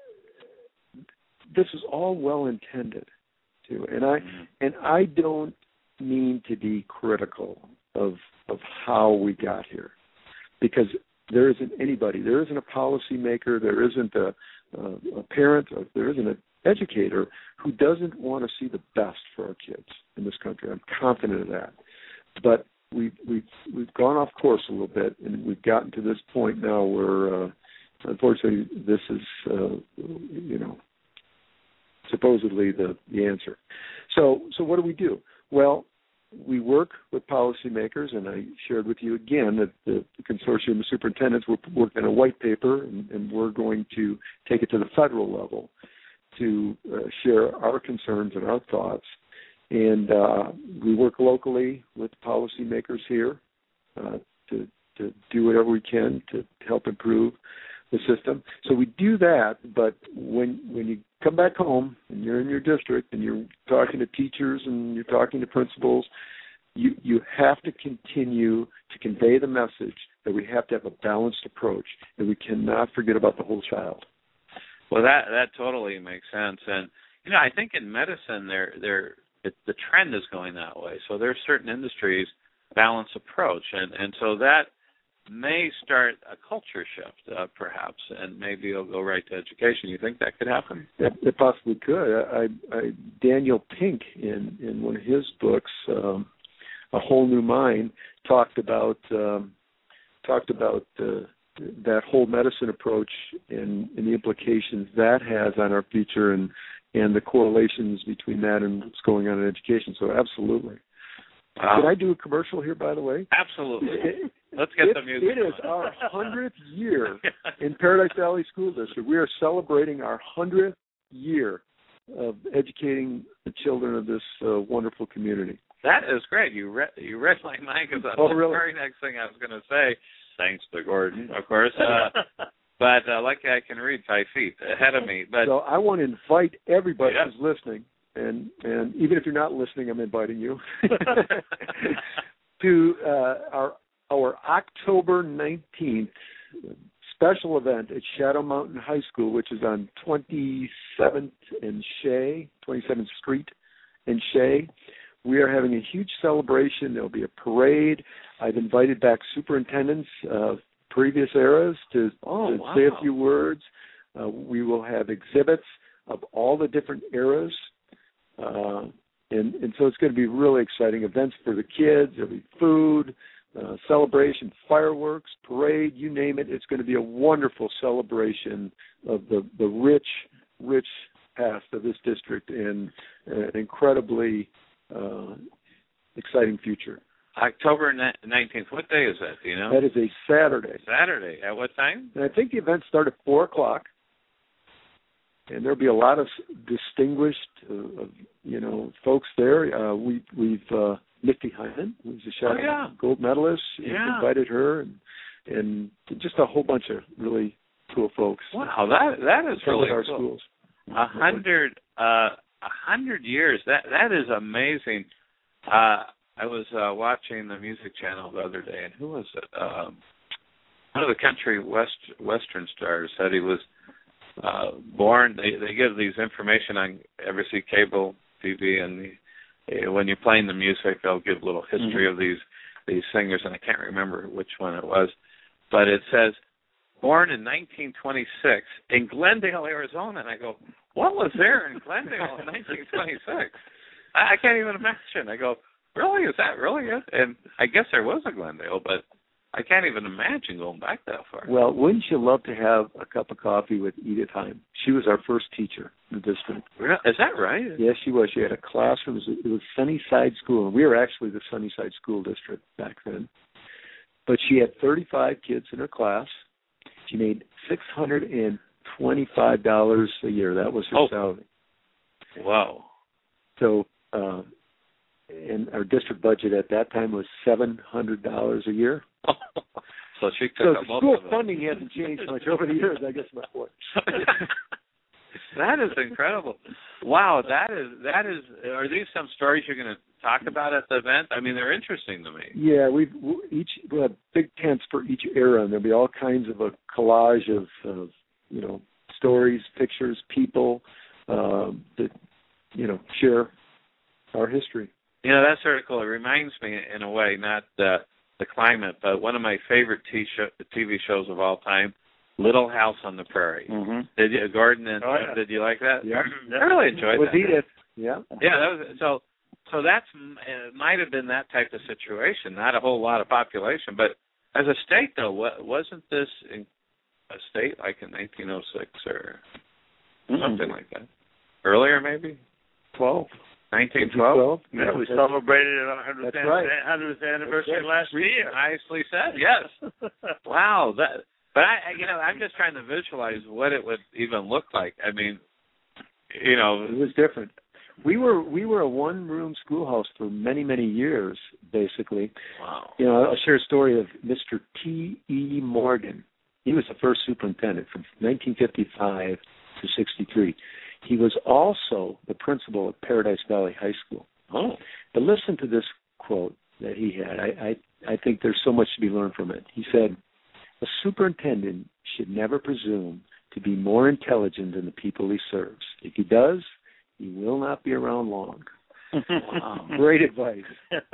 [SPEAKER 4] this is all well intended, too, and I mm-hmm. and I don't mean to be critical of of how we got here, because there isn't anybody, there isn't a policymaker, there isn't a, a, a parent, there isn't an educator who doesn't want to see the best for our kids in this country. I'm confident of that. But we've we've we've gone off course a little bit, and we've gotten to this point now where, uh, unfortunately, this is uh, you know supposedly the the answer. So so what do we do? Well, we work with policymakers, and I shared with you again that the, the consortium of superintendents will work on a white paper, and, and we're going to take it to the federal level to uh, share our concerns and our thoughts. And uh, we work locally with policymakers here uh, to to do whatever we can to help improve the system. So we do that, but when when you come back home and you're in your district and you're talking to teachers and you're talking to principals, you you have to continue to convey the message that we have to have a balanced approach, and we cannot forget about the whole child.
[SPEAKER 2] Well, that that totally makes sense. And you know, I think in medicine there there it, the trend is going that way. So there's certain industries balanced approach, and and so that may start a culture shift, uh, perhaps, and maybe it'll go right to education. You think that could happen?
[SPEAKER 4] It, it possibly could. I, I, Daniel Pink, in, in one of his books, um, A Whole New Mind, talked about um, talked about uh, that whole medicine approach and, and the implications that has on our future, and and the correlations between that and what's going on in education. So, absolutely.
[SPEAKER 2] Wow.
[SPEAKER 4] Can I do a commercial here, by the way?
[SPEAKER 2] Absolutely. Let's get
[SPEAKER 4] it,
[SPEAKER 2] the music.
[SPEAKER 4] It is our hundredth year in Paradise Valley School District. We are celebrating our hundredth year of educating the children of this uh, wonderful community.
[SPEAKER 2] That is great. You read you read my mind, because that's
[SPEAKER 4] oh,
[SPEAKER 2] the
[SPEAKER 4] really?
[SPEAKER 2] very next thing I was going to say. Thanks to Gordon, of course. Uh, but uh, lucky I can read five feet ahead of me. But
[SPEAKER 4] so I want to invite everybody
[SPEAKER 2] yeah.
[SPEAKER 4] who's listening, and and even if you're not listening, I'm inviting you to uh, our our October nineteenth special event at Shadow Mountain High School, which is on twenty-seventh and Shea, twenty-seventh Street and Shea. We are having a huge celebration. There'll be a parade. I've invited back superintendents of previous eras to,
[SPEAKER 2] oh,
[SPEAKER 4] to
[SPEAKER 2] wow.
[SPEAKER 4] say a few words. Uh, we will have exhibits of all the different eras. Uh, and, and so it's going to be really exciting. Events for the kids. There'll be food, uh, celebration, fireworks, parade, you name it. It's going to be a wonderful celebration of the, the rich, rich past of this district and an incredibly uh, exciting future.
[SPEAKER 2] October nineteenth. What day is that? Do you know?
[SPEAKER 4] That is a Saturday.
[SPEAKER 2] Saturday. At what time?
[SPEAKER 4] And I think the events start at four o'clock. and there'll be a lot of distinguished, uh, you know, folks there. Uh, we, we've uh, Nikki Hyman, who's a shot
[SPEAKER 2] oh, yeah.
[SPEAKER 4] gold medalist.
[SPEAKER 2] Yeah.
[SPEAKER 4] Invited her, and and just a whole bunch of really cool folks.
[SPEAKER 2] Wow, that that is really
[SPEAKER 4] our
[SPEAKER 2] cool.
[SPEAKER 4] schools.
[SPEAKER 2] A hundred, uh, a hundred years. That that is amazing. Uh, I was uh, watching the Music Channel the other day, and who was it? Um, one of the country west western stars said he was uh, born. They they give these information on every see cable T V, and the, when you're playing the music, they'll give a little history mm-hmm. of these these singers, and I can't remember which one it was, but it says born in nineteen twenty-six in Glendale, Arizona, and I go, what was there in Glendale in nineteen twenty-six? I, I can't even imagine. I go, really? Is that really it? And I guess there was a Glendale, but I can't even imagine going back that far.
[SPEAKER 4] Well, wouldn't you love to have a cup of coffee with Edith Heim? She was our first teacher in the district.
[SPEAKER 2] Is that right?
[SPEAKER 4] Yes, she was. She had a classroom. It was, it was Sunnyside School, and we were actually the Sunnyside School District back then. But she had thirty-five kids in her class. She made six hundred twenty-five dollars a year. That was her
[SPEAKER 2] oh.
[SPEAKER 4] salary.
[SPEAKER 2] Wow.
[SPEAKER 4] So, uh, and our district budget at that time was seven hundred dollars a year.
[SPEAKER 2] so she took
[SPEAKER 4] so
[SPEAKER 2] up most
[SPEAKER 4] school
[SPEAKER 2] of it.
[SPEAKER 4] funding hasn't changed much over the years, I guess my point.
[SPEAKER 2] That is incredible. Wow, that is that is. Are these some stories you're going to talk about at the event? I mean, they're interesting to me.
[SPEAKER 4] Yeah, we've each we have big tents for each era, and there'll be all kinds of a collage of, of you know stories, pictures, people um, that you know share our history.
[SPEAKER 2] You know, that's sort of cool. It reminds me, in a way, not uh, the climate, but one of my favorite T V shows of all time, Little House on the Prairie.
[SPEAKER 3] Mm-hmm.
[SPEAKER 2] Did you, Gordon? And
[SPEAKER 3] oh, yeah.
[SPEAKER 2] Did you like that?
[SPEAKER 4] Yeah,
[SPEAKER 2] I really enjoyed
[SPEAKER 4] With
[SPEAKER 2] that.
[SPEAKER 4] Edith. Yeah,
[SPEAKER 2] yeah. That was so. So that's it might have been that type of situation. Not a whole lot of population, but as a state, though, wasn't this in a state like in nineteen oh six or mm-hmm. something like that? Earlier, maybe
[SPEAKER 4] twelve.
[SPEAKER 2] nineteen twelve?
[SPEAKER 3] Yeah, we celebrated our hundredth
[SPEAKER 4] right.
[SPEAKER 3] anniversary right. last year.
[SPEAKER 2] Nicely said. Yes. Wow. That. But I, you know, I'm just trying to visualize what it would even look like. I mean, you know,
[SPEAKER 4] it was different. We were we were a one-room schoolhouse for many many years, basically.
[SPEAKER 2] Wow.
[SPEAKER 4] You know, I'll share a story of Mister T E Morgan. He was the first superintendent from nineteen fifty-five to sixty-three. He was also the principal at Paradise Valley High School.
[SPEAKER 2] Oh.
[SPEAKER 4] But listen to this quote that he had. I, I, I think there's so much to be learned from it. He said, "A superintendent should never presume to be more intelligent than the people he serves. If he does, he will not be around long." Wow. Great advice.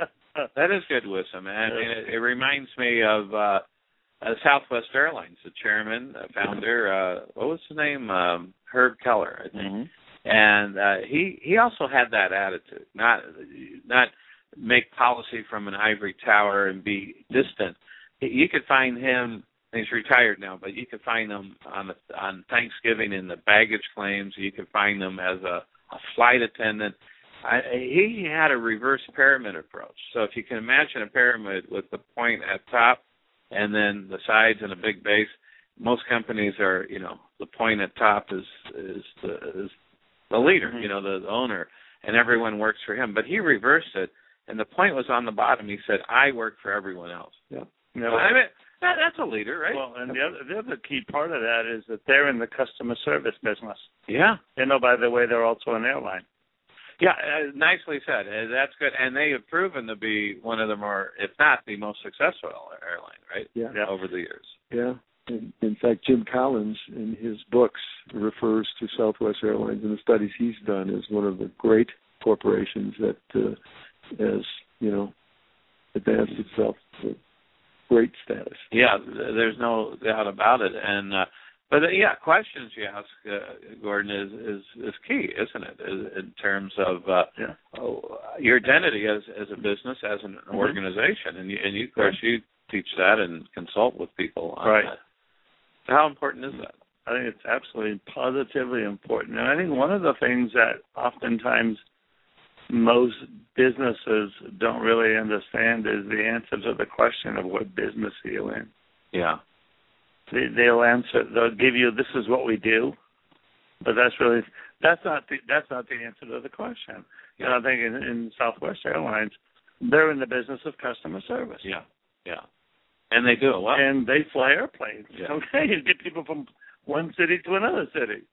[SPEAKER 2] That is good wisdom. I mean, it, it reminds me of uh, uh, Southwest Airlines, the chairman, uh, founder, uh, what was his name? Um, Herb Keller, I think. Mm-hmm. And uh, he he also had that attitude, not not make policy from an ivory tower and be distant. You could find him. He's retired now, but you could find him on the, on Thanksgiving in the baggage claims. You could find him as a, a flight attendant. I, he had a reverse pyramid approach. So if you can imagine a pyramid with the point at top and then the sides and a big base, most companies are, you know, the point at top is is the, is the leader, mm-hmm. you know, the, the owner, and everyone works for him. But he reversed it, and the point was on the bottom. He said, "I work for everyone else."
[SPEAKER 4] Yeah.
[SPEAKER 3] You know,
[SPEAKER 2] I mean, that, that's a leader, right?
[SPEAKER 3] Well, and the other, the other key part of that is that they're in the customer service business.
[SPEAKER 2] Yeah.
[SPEAKER 3] You know, by the way, they're also an airline.
[SPEAKER 2] Yeah, uh, nicely said. Uh, that's good. And they have proven to be one of the more, if not the most successful airline, right?
[SPEAKER 4] Yeah.
[SPEAKER 2] yeah. Over the years.
[SPEAKER 4] Yeah. In, in fact, Jim Collins, in his books, refers to Southwest Airlines and the studies he's done as one of the great corporations that uh, has, you know, advanced itself to great status.
[SPEAKER 2] Yeah, there's no doubt about it. And uh, but uh, yeah, questions you ask, uh, Gordon, is, is is key, isn't it? In terms of uh,
[SPEAKER 3] yeah.
[SPEAKER 2] oh, your identity as as a business, as an mm-hmm. organization, and you, and you, of course, you teach that and consult with people on
[SPEAKER 3] right.
[SPEAKER 2] that. How important is that?
[SPEAKER 3] I think it's absolutely positively important, and I think one of the things that oftentimes most businesses don't really understand is the answer to the question of what business are you in.
[SPEAKER 2] Yeah.
[SPEAKER 3] They, they'll answer, they'll give you, this is what we do, But that's really that's not the that's not the answer to the question. You know, I think in, in Southwest Airlines, they're in the business of customer service.
[SPEAKER 2] Yeah, yeah, and they do it well.
[SPEAKER 3] And they fly airplanes.
[SPEAKER 2] Yeah.
[SPEAKER 3] Okay, you get people from one city to another city.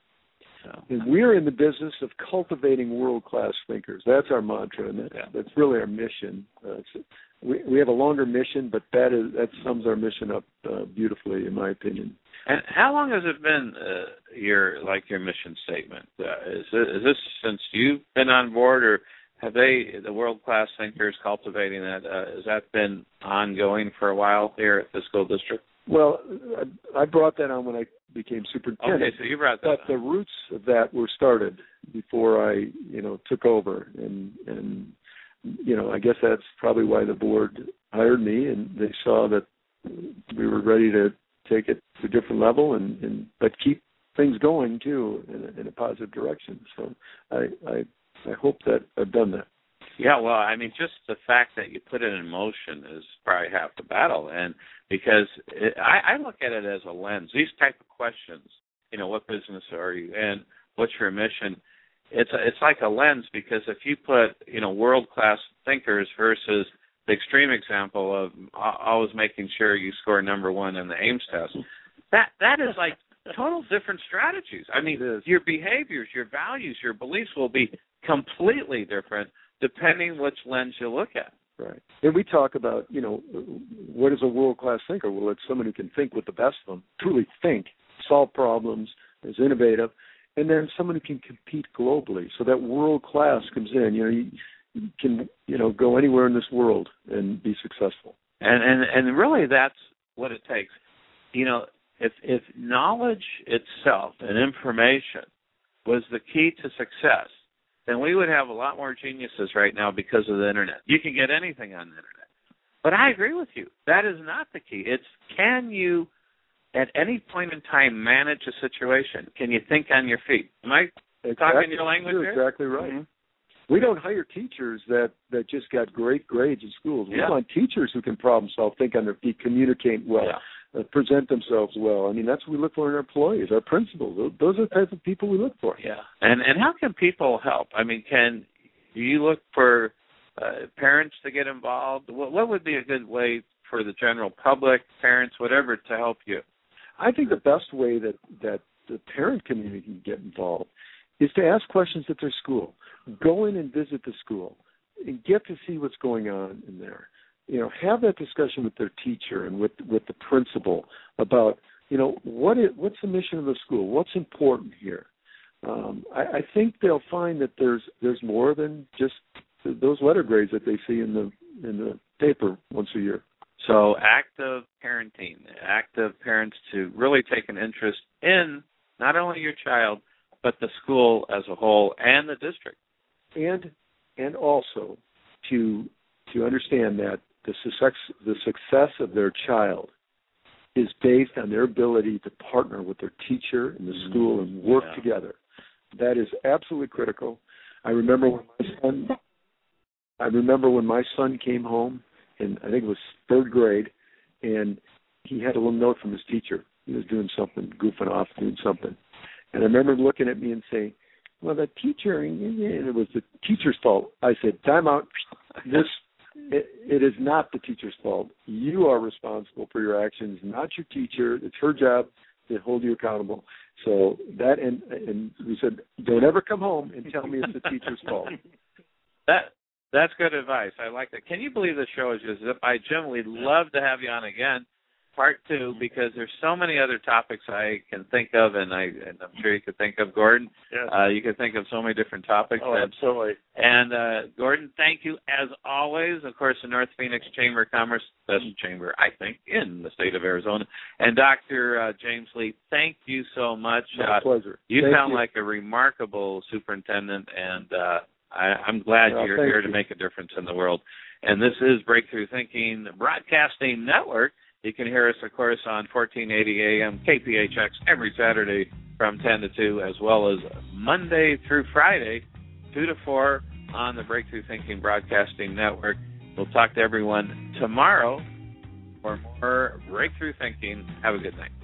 [SPEAKER 3] So.
[SPEAKER 4] And we're in the business of cultivating world-class thinkers. That's our mantra, and that's, yeah. that's really our mission. Uh, it's, we, we have a longer mission, but that is that sums our mission up uh, beautifully, in my opinion.
[SPEAKER 2] And how long has it been uh, your like your mission statement? Uh, is, it, is this since you've been on board, or have they, the world-class thinkers, cultivating that? Uh, has that been ongoing for a while here at the school district?
[SPEAKER 4] Well, I, I brought that on when I became superintendent.
[SPEAKER 2] Okay, so you brought that
[SPEAKER 4] But
[SPEAKER 2] on.
[SPEAKER 4] the roots of that were started before I, you know, took over, and and you know, I guess that's probably why the board hired me, and they saw that we were ready to take it to a different level, and, and but keep things going too in a, in a positive direction. So I, I I hope that I've done that.
[SPEAKER 2] Yeah, well, I mean, just the fact that you put it in motion is probably half the battle, and because it, I, I look at it as a lens. These type of questions, you know, what business are you in? What's your mission? It's a, it's like a lens, because if you put, you know, world-class thinkers versus the extreme example of always making sure you score number one in the Ames test, that that is like total different strategies. I mean, your behaviors, your values, your beliefs will be completely different depending which lens you look at.
[SPEAKER 4] Right. And we talk about, you know, what is a world-class thinker? Well, it's someone who can think with the best of them, truly think, solve problems, is innovative, and then someone who can compete globally. So that world-class comes in. You know, you, you can, you know, go anywhere in this world and be successful.
[SPEAKER 2] And and and really, that's what it takes. You know, if if knowledge itself and information was the key to success, then we would have a lot more geniuses right now because of the Internet. You can get anything on the Internet. But I agree with you. That is not the key. It's, can you, at any point in time, manage a situation? Can you think on your feet? Am I
[SPEAKER 4] exactly.
[SPEAKER 2] talking your language
[SPEAKER 4] You're
[SPEAKER 2] here?
[SPEAKER 4] exactly right. Mm-hmm. We don't hire teachers that, that just got great grades in schools. We
[SPEAKER 2] yeah.
[SPEAKER 4] want teachers who can problem solve, think on their feet, communicate well.
[SPEAKER 2] Yeah.
[SPEAKER 4] Uh, present themselves well. I mean, that's what we look for in our employees, our principals. Those are the types of people we look for.
[SPEAKER 2] Yeah. And and how can people help? I mean, can do you look for uh, parents to get involved? What, what would be a good way for the general public, parents, whatever, to help you?
[SPEAKER 4] I think the best way that, that the parent community can get involved is to ask questions at their school. Go in and visit the school and get to see what's going on in there. You know, have that discussion with their teacher and with with the principal about, you know, what is, what's the mission of the school? What's important here? Um, I, I think they'll find that there's there's more than just those letter grades that they see in the in the paper once a year.
[SPEAKER 2] So active parenting, active parents to really take an interest in not only your child, but the school as a whole and the district.
[SPEAKER 4] And and also to to understand that the success the success of their child is based on their ability to partner with their teacher and the school and work
[SPEAKER 2] yeah.
[SPEAKER 4] together. That is absolutely critical. I remember when my son I remember when my son came home in I think it was third grade, and he had a little note from his teacher. He was doing something, goofing off, doing something. And I remember looking at me and saying, well, the teacher, and it was the teacher's fault. I said, time out. This It, it is not the teacher's fault. You are responsible for your actions, not your teacher. It's her job to hold you accountable. So that, and, and we said, don't ever come home and tell me it's the teacher's fault.
[SPEAKER 2] That That's good advice. I like that. Can you believe the show is just zip by? Jim, we'd love to have you on again, part two, because there's so many other topics I can think of, and, I, and I'm sure you could think of, Gordon.
[SPEAKER 3] Yes.
[SPEAKER 2] Uh, you could think of so many different topics.
[SPEAKER 3] Oh, absolutely.
[SPEAKER 2] And, uh, Gordon, thank you as always. Of course, the North Phoenix Chamber of Commerce, best chamber, I think, in the state of Arizona. And Doctor Uh, James Lee, thank you so much.
[SPEAKER 4] My
[SPEAKER 2] uh,
[SPEAKER 4] pleasure.
[SPEAKER 2] You
[SPEAKER 4] thank
[SPEAKER 2] sound
[SPEAKER 4] you.
[SPEAKER 2] like a remarkable superintendent, and uh, I, I'm glad
[SPEAKER 4] well,
[SPEAKER 2] you're here
[SPEAKER 4] you.
[SPEAKER 2] to make a difference in the world. And this is Breakthrough Thinking Broadcasting Network. You can hear us, of course, on fourteen eighty A M K P H X every Saturday from ten to two, as well as Monday through Friday, two to four on the Breakthrough Thinking Broadcasting Network. We'll talk to everyone tomorrow for more Breakthrough Thinking. Have a good night.